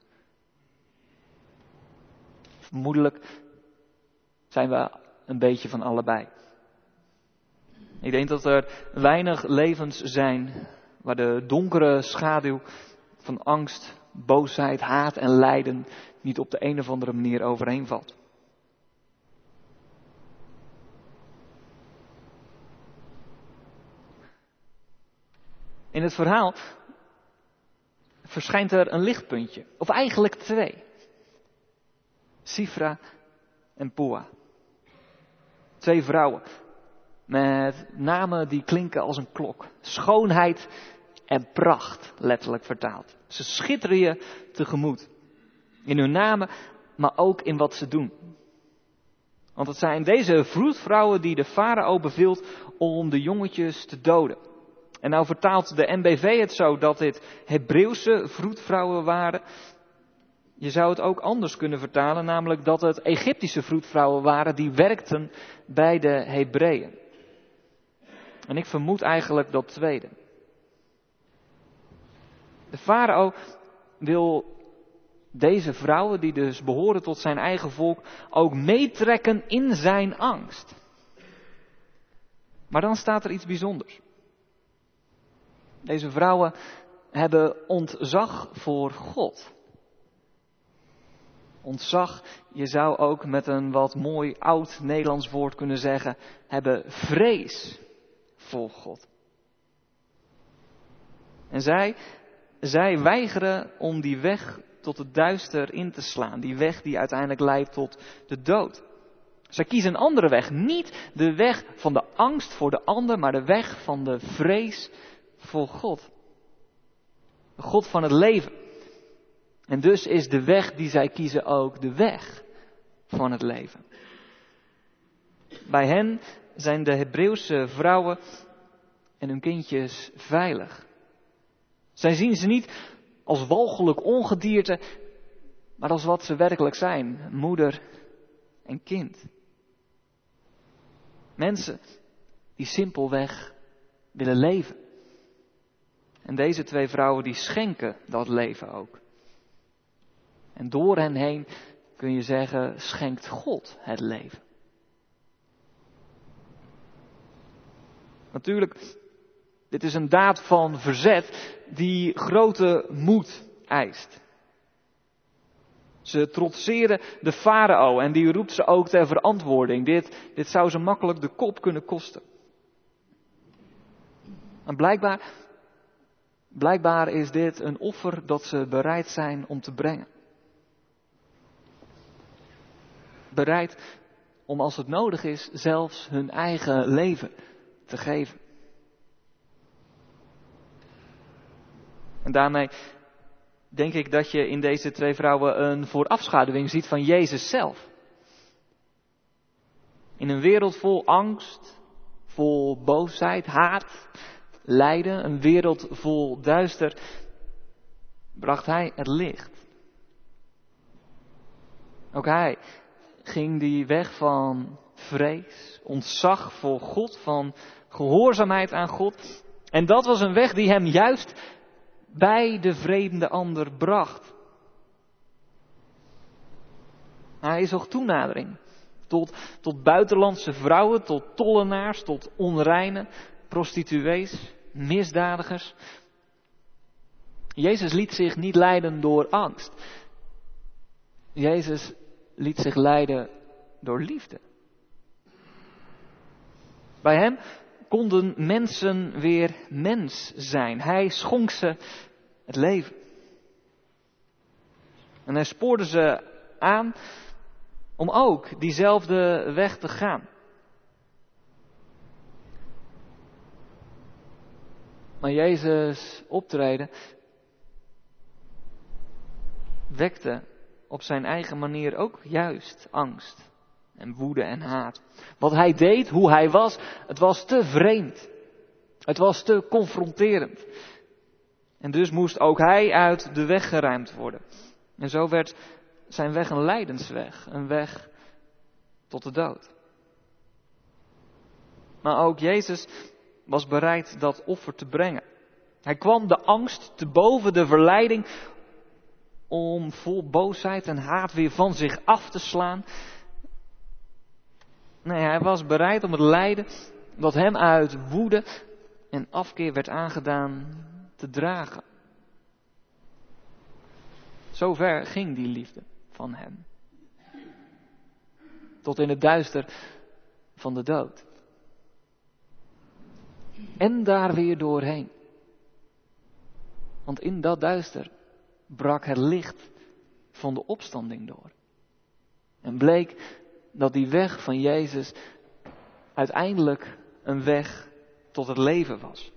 Speaker 4: Vermoedelijk zijn we een beetje van allebei. Ik denk dat er weinig levens zijn waar de donkere schaduw van angst, boosheid, haat en lijden niet op de een of andere manier overheen valt. In het verhaal verschijnt er een lichtpuntje, of eigenlijk twee. Sifra en Pua. Twee vrouwen met namen die klinken als een klok. Schoonheid en pracht, letterlijk vertaald. Ze schitteren je tegemoet. In hun namen, maar ook in wat ze doen. Want het zijn deze vroedvrouwen die de farao beveelt om de jongetjes te doden. En nou vertaalt de N B V het zo dat dit Hebreeuwse vroedvrouwen waren. Je zou het ook anders kunnen vertalen, namelijk dat het Egyptische vroedvrouwen waren die werkten bij de Hebreeën. En ik vermoed eigenlijk dat tweede. De farao wil deze vrouwen, die dus behoren tot zijn eigen volk, ook meetrekken in zijn angst. Maar dan staat er iets bijzonders. Deze vrouwen hebben ontzag voor God. Ontzag, je zou ook met een wat mooi oud Nederlands woord kunnen zeggen, hebben vrees voor God. En zij, zij weigeren om die weg tot het duister in te slaan. Die weg die uiteindelijk leidt tot de dood. Zij kiezen een andere weg. Niet de weg van de angst voor de ander, maar de weg van de vrees voor God. De God van het leven. En dus is de weg die zij kiezen ook de weg van het leven. Bij hen zijn de Hebreeuwse vrouwen en hun kindjes veilig. Zij zien ze niet als walgelijk ongedierte, maar als wat ze werkelijk zijn, moeder en kind. Mensen die simpelweg willen leven. En deze twee vrouwen die schenken dat leven ook. En door hen heen kun je zeggen, schenkt God het leven. Natuurlijk, dit is een daad van verzet die grote moed eist. Ze trotseren de farao en die roept ze ook ter verantwoording. Dit, dit zou ze makkelijk de kop kunnen kosten. En blijkbaar, blijkbaar is dit een offer dat ze bereid zijn om te brengen. Bereid om als het nodig is zelfs hun eigen leven te geven. En daarmee denk ik dat je in deze twee vrouwen een voorafschaduwing ziet van Jezus zelf. In een wereld vol angst, vol boosheid, haat, lijden, een wereld vol duister, bracht hij het licht. Ook hij ging die weg van vrees, ontzag voor God, van gehoorzaamheid aan God. En dat was een weg die hem juist bij de vreemde ander bracht. Hij zocht toenadering tot, tot buitenlandse vrouwen, tot tollenaars, tot onreine, prostituees, misdadigers. Jezus liet zich niet leiden door angst. Jezus liet zich leiden door liefde. Bij hem konden mensen weer mens zijn. Hij schonk ze het leven. En hij spoorde ze aan om ook diezelfde weg te gaan. Maar Jezus' optreden wekte op zijn eigen manier ook juist angst en woede en haat. Wat hij deed, hoe hij was, het was te vreemd. Het was te confronterend. En dus moest ook hij uit de weg geruimd worden. En zo werd zijn weg een lijdensweg, een weg tot de dood. Maar ook Jezus was bereid dat offer te brengen. Hij kwam de angst te boven, de verleiding om vol boosheid en haat weer van zich af te slaan. Nee, hij was bereid om het lijden dat hem uit woede en afkeer werd aangedaan te dragen. Zo ver ging die liefde van hem. Tot in het duister van de dood. En daar weer doorheen. Want in dat duister brak het licht van de opstanding door. En bleek dat die weg van Jezus uiteindelijk een weg tot het leven was.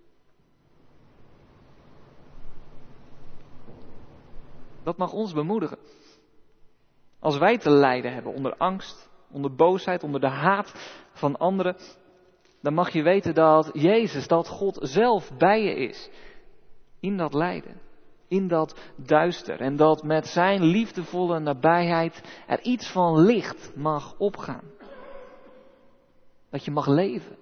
Speaker 4: Dat mag ons bemoedigen. Als wij te lijden hebben onder angst, onder boosheid, onder de haat van anderen, dan mag je weten dat Jezus, dat God zelf bij je is. In dat lijden, in dat duister. En dat met zijn liefdevolle nabijheid er iets van licht mag opgaan. Dat je mag leven.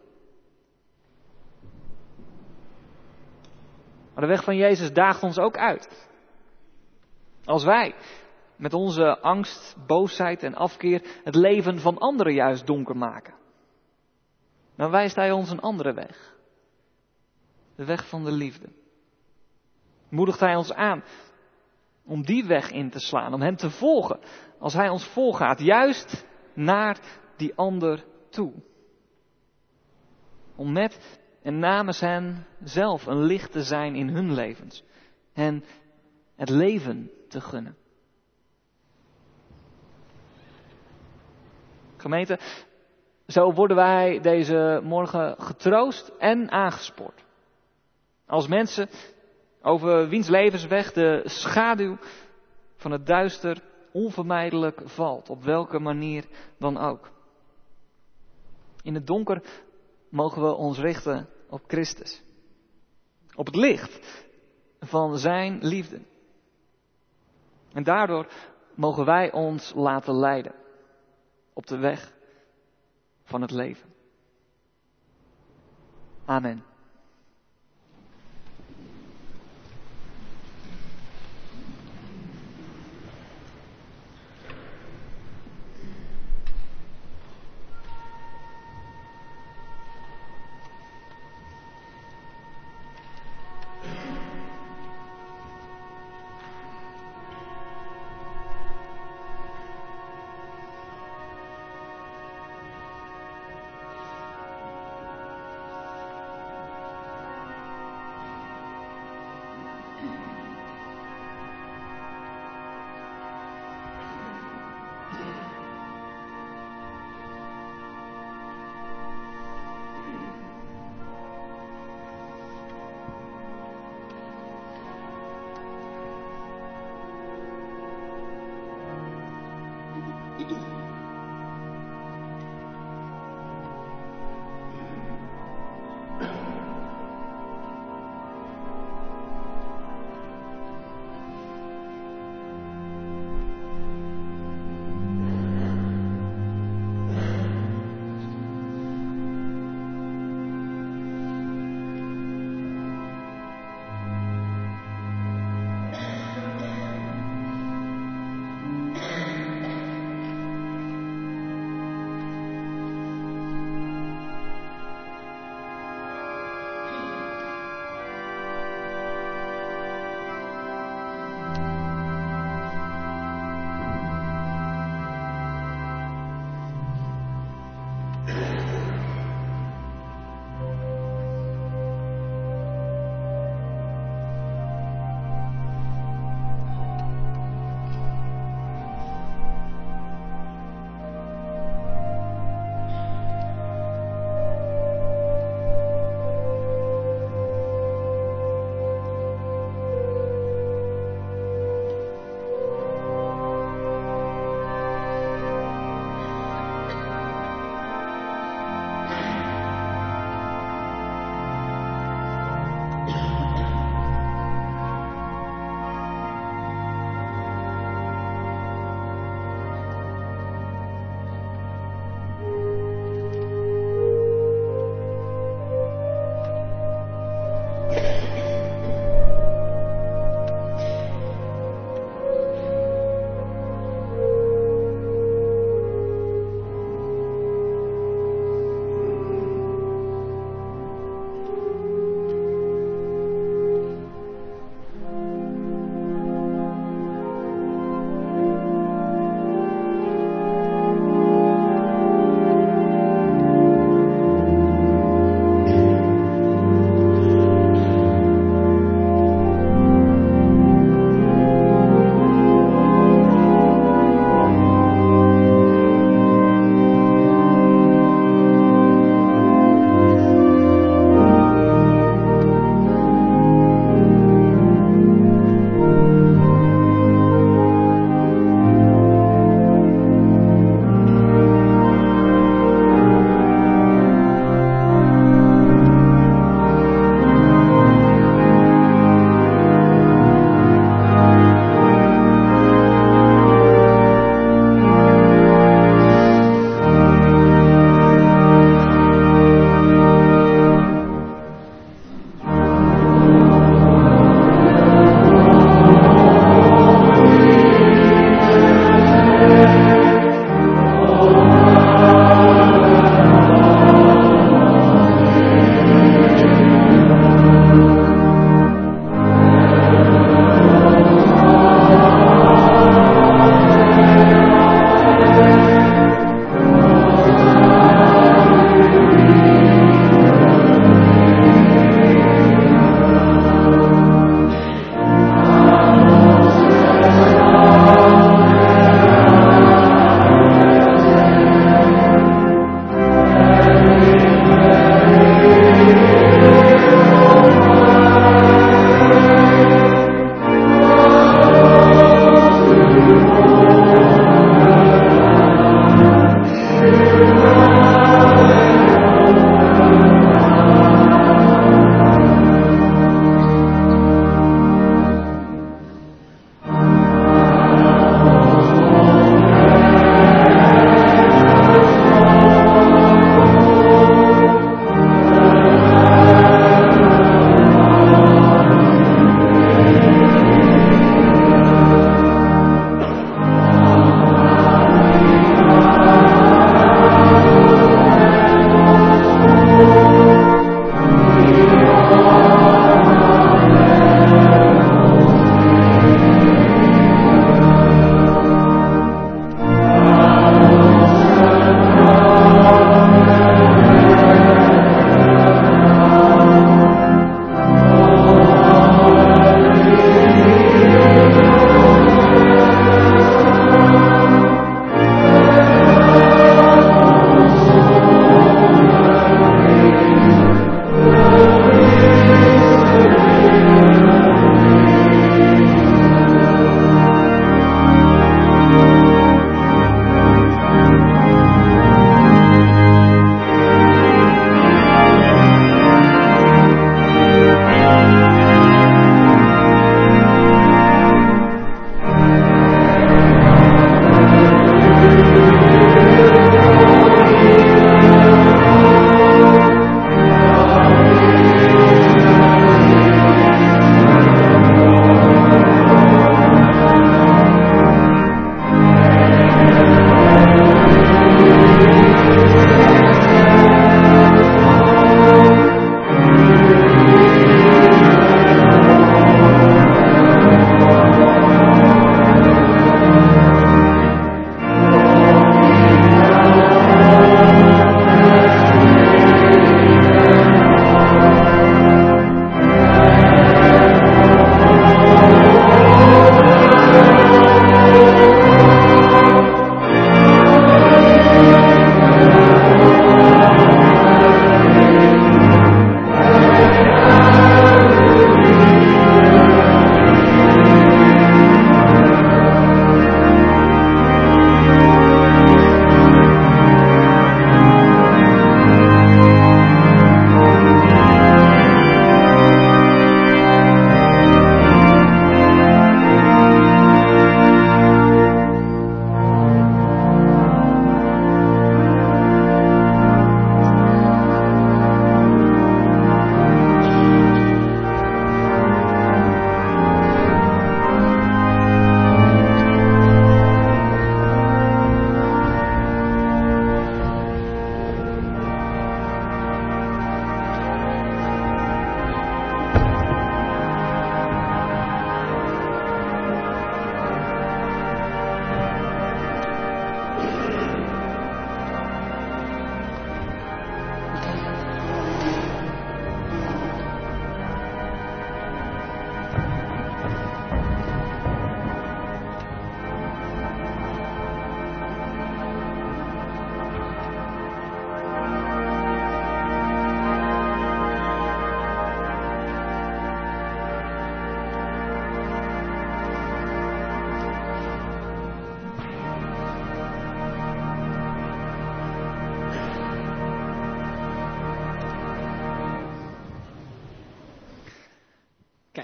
Speaker 4: Maar de weg van Jezus daagt ons ook uit. Als wij met onze angst, boosheid en afkeer het leven van anderen juist donker maken, dan wijst hij ons een andere weg. De weg van de liefde. Moedigt hij ons aan om die weg in te slaan, om hem te volgen. Als hij ons volgaat, juist naar die ander toe. Om met en namens hen zelf een licht te zijn in hun levens. En het leven te gunnen. Gemeente, zo worden wij deze morgen getroost en aangespoord. Als mensen over wiens levensweg de schaduw van het duister onvermijdelijk valt, op welke manier dan ook. In het donker mogen we ons richten op Christus. Op het licht van zijn liefde. En daardoor mogen wij ons laten leiden op de weg van het leven. Amen.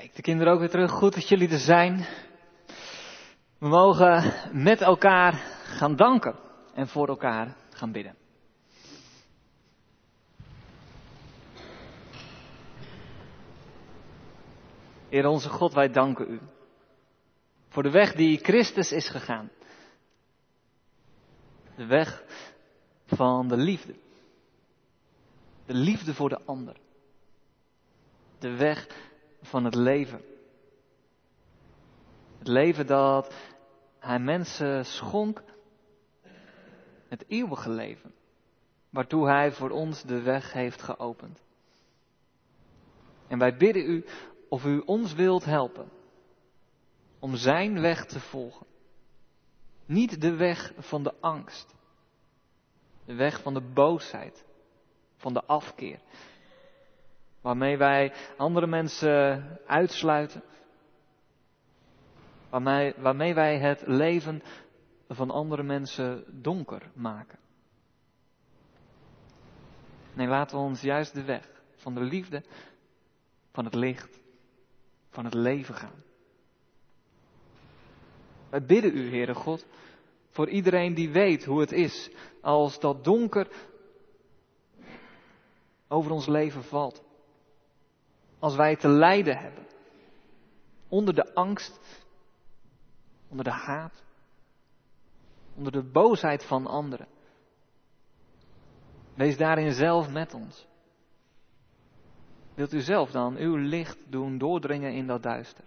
Speaker 4: Kijk, de kinderen ook weer terug. Goed dat jullie er zijn. We mogen met elkaar gaan danken en voor elkaar gaan bidden. Heer onze God, wij danken u voor de weg die Christus is gegaan. De weg van de liefde. De liefde voor de ander. De weg van het leven. Het leven dat hij mensen schonk. Het eeuwige leven. Waartoe hij voor ons de weg heeft geopend. En wij bidden u of u ons wilt helpen. Om zijn weg te volgen. Niet de weg van de angst. De weg van de boosheid. Van de afkeer. Waarmee wij andere mensen uitsluiten. Waarmee, waarmee wij het leven van andere mensen donker maken. Nee, laten we ons juist de weg van de liefde, van het licht, van het leven gaan. Wij bidden u, Heere God, voor iedereen die weet hoe het is als dat donker over ons leven valt. Als wij te lijden hebben. Onder de angst. Onder de haat. Onder de boosheid van anderen. Wees daarin zelf met ons. Wilt u zelf dan uw licht doen doordringen in dat duister?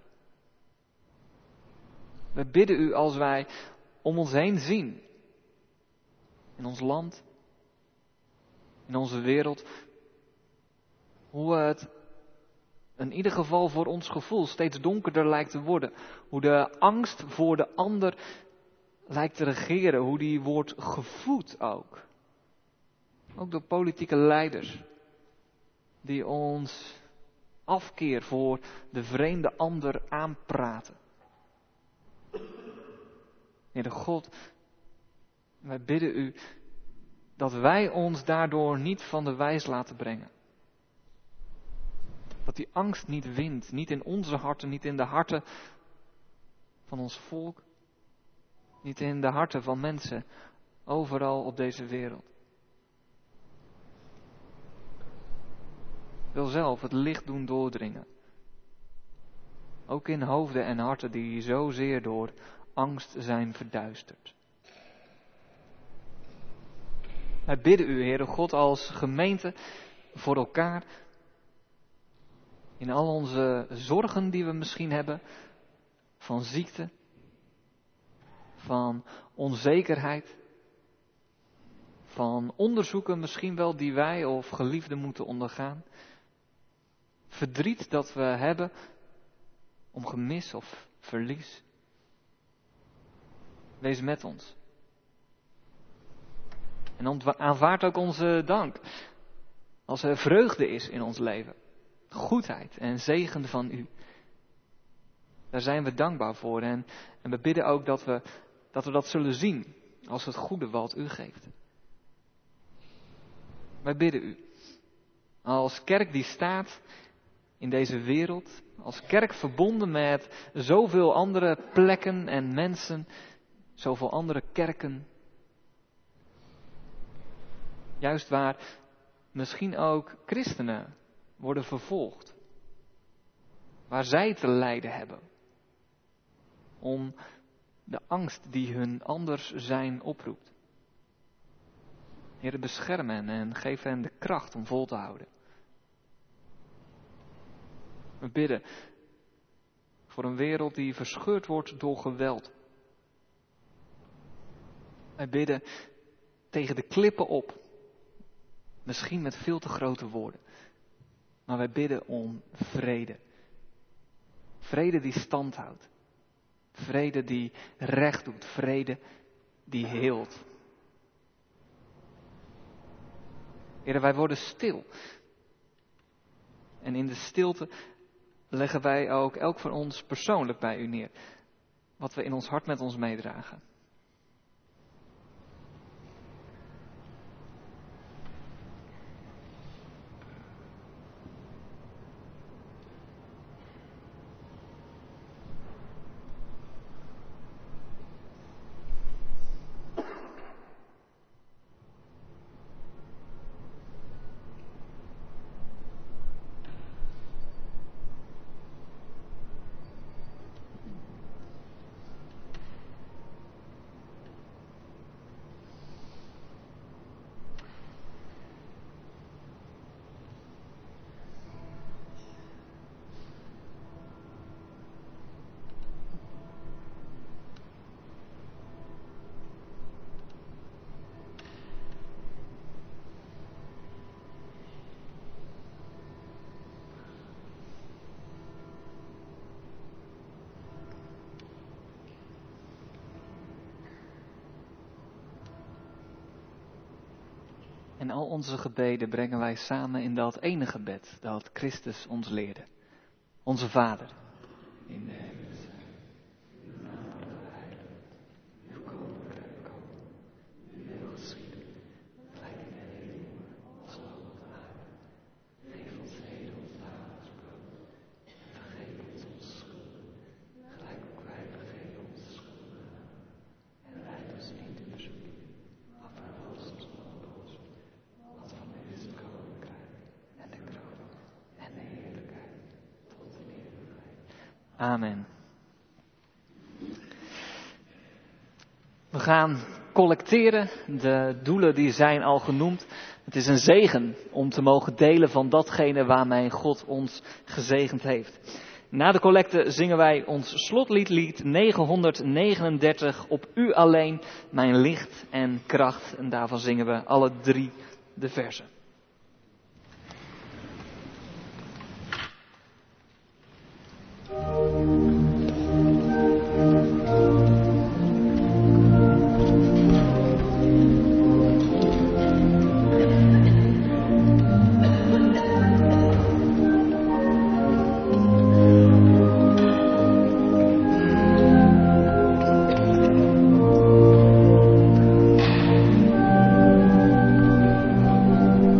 Speaker 4: We bidden u als wij om ons heen zien. In ons land. In onze wereld. Hoe het in ieder geval voor ons gevoel steeds donkerder lijkt te worden. Hoe de angst voor de ander lijkt te regeren. Hoe die wordt gevoed ook. Ook door politieke leiders. Die ons afkeer voor de vreemde ander aanpraten. Heere God, wij bidden u dat wij ons daardoor niet van de wijs laten brengen. Dat die angst niet wint, niet in onze harten, niet in de harten van ons volk, niet in de harten van mensen overal op deze wereld. Wil zelf het licht doen doordringen. Ook in hoofden en harten die zozeer door angst zijn verduisterd. Wij bidden u, Heere God, als gemeente voor elkaar. In al onze zorgen die we misschien hebben. Van ziekte. Van onzekerheid. Van onderzoeken misschien wel die wij of geliefden moeten ondergaan. Verdriet dat we hebben om gemis of verlies. Wees met ons. En aanvaard ook onze dank. Als er vreugde is in ons leven. Goedheid en zegen van u. Daar zijn we dankbaar voor. En, en we bidden ook dat we, dat we dat zullen zien. Als het goede wat u geeft. Wij bidden u. Als kerk die staat in deze wereld. Als kerk verbonden met zoveel andere plekken en mensen. Zoveel andere kerken. Juist waar misschien ook christenen worden vervolgd. Waar zij te lijden hebben. Om de angst die hun anders zijn oproept. Heere, bescherm hen en geef hen de kracht om vol te houden. We bidden voor een wereld die verscheurd wordt door geweld. Wij bidden tegen de klippen op. Misschien met veel te grote woorden. Maar wij bidden om vrede. Vrede die stand houdt. Vrede die recht doet. Vrede die heelt. Heere, wij worden stil. En in de stilte leggen wij ook elk van ons persoonlijk bij u neer. Wat we in ons hart met ons meedragen. En al onze gebeden brengen wij samen in dat ene gebed dat Christus ons leerde. Onze Vader, in de hemel. Amen. We gaan collecteren. De doelen die zijn al genoemd. Het is een zegen om te mogen delen van datgene waarmee God ons gezegend heeft. Na de collecte zingen wij ons slotlied, lied negenhonderdnegenendertig, op U alleen, mijn licht en kracht. En daarvan zingen we alle drie de verzen.
Speaker 5: Thank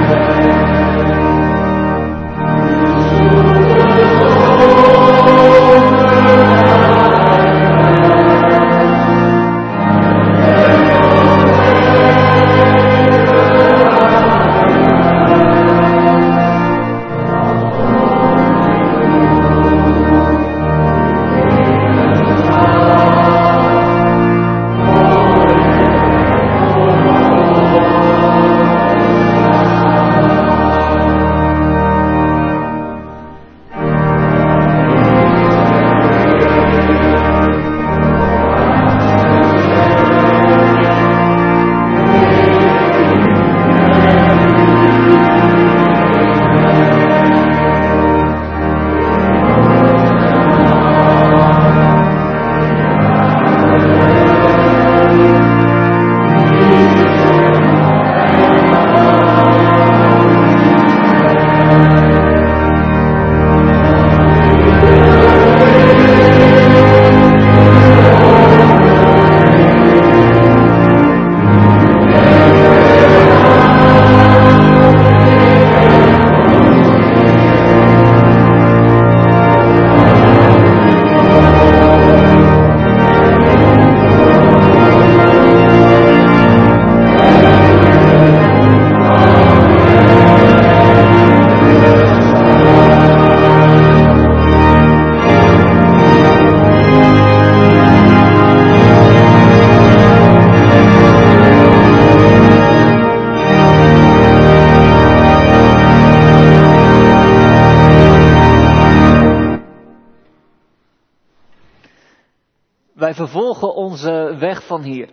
Speaker 4: Wij vervolgen onze weg van hier.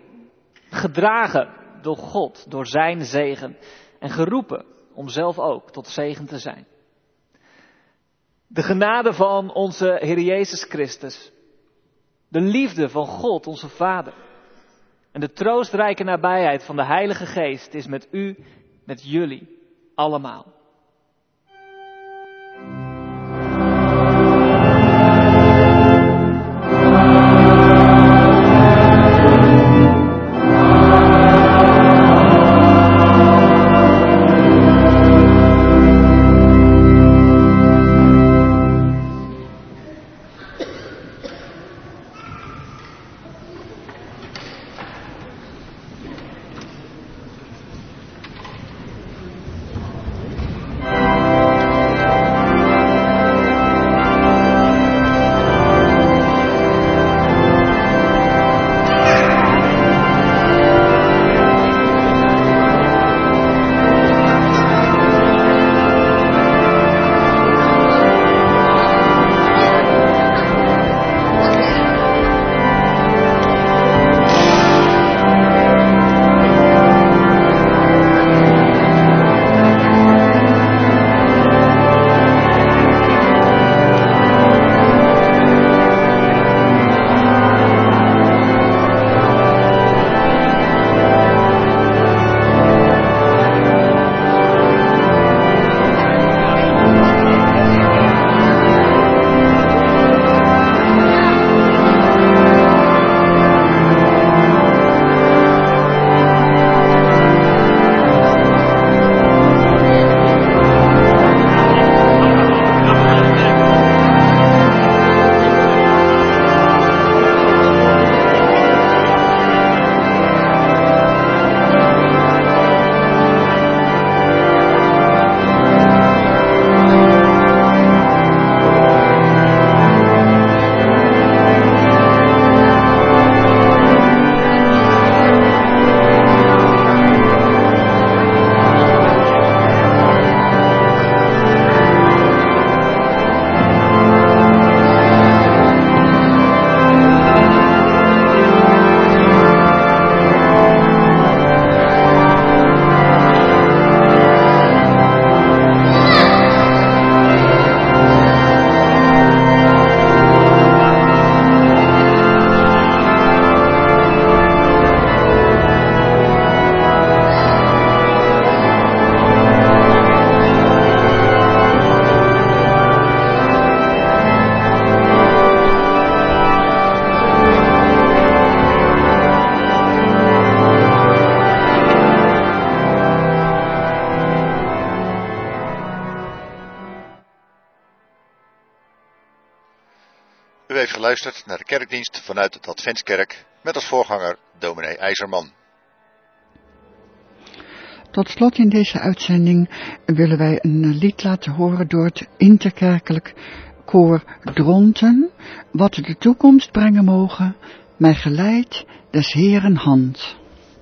Speaker 4: Gedragen door God, door zijn zegen. En geroepen om zelf ook tot zegen te zijn. De genade van onze Heer Jezus Christus. De liefde van God, onze Vader. En de troostrijke nabijheid van de Heilige Geest is met u, met jullie, allemaal.
Speaker 1: U heeft geluisterd naar de kerkdienst vanuit de Adventskerk met als voorganger dominee IJzerman.
Speaker 2: Tot slot in deze uitzending willen wij een lied laten horen door het interkerkelijk koor Dronten. Wat de toekomst brengen mogen, mij geleidt des Heeren hand.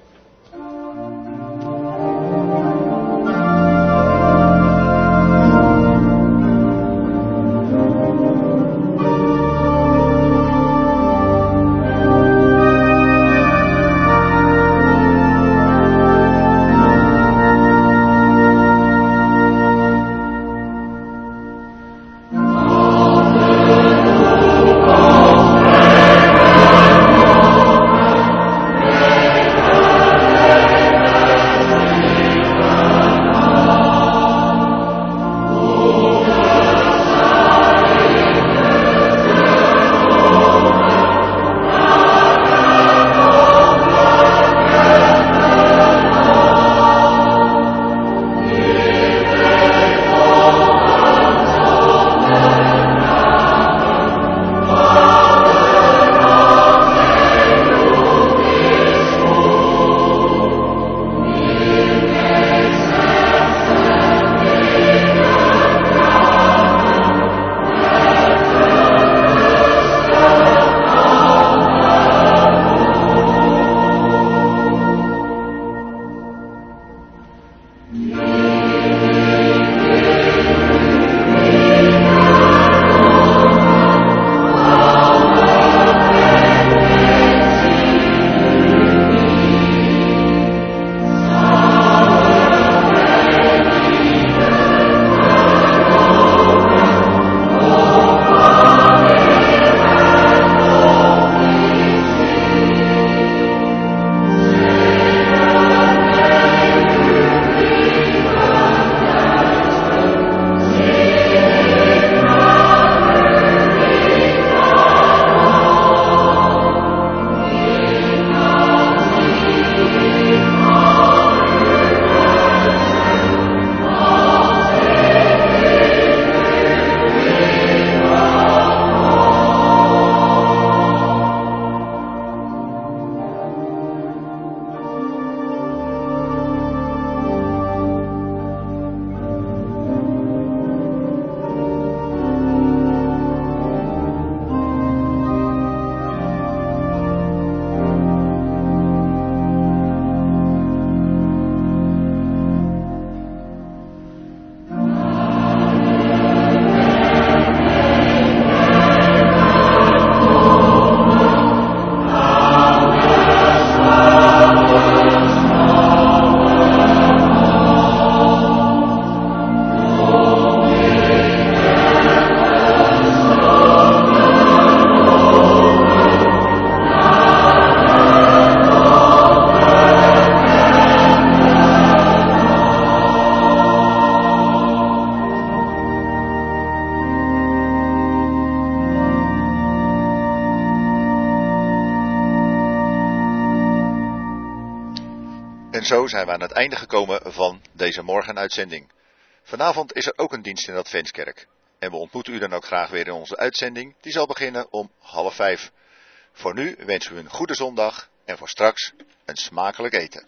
Speaker 1: En zo zijn we aan het einde gekomen van deze morgenuitzending. Vanavond is er ook een dienst in de Adventskerk. En we ontmoeten u dan ook graag weer in onze uitzending. Die zal beginnen om half vijf. Voor nu wensen we u een goede zondag en voor straks een smakelijk eten.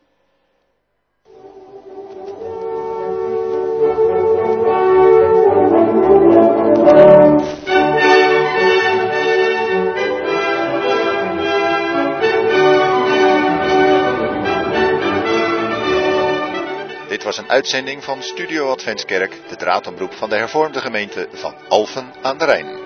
Speaker 1: Dit was een uitzending van Studio Adventskerk, de draadomroep van de hervormde gemeente van Alphen aan de Rijn.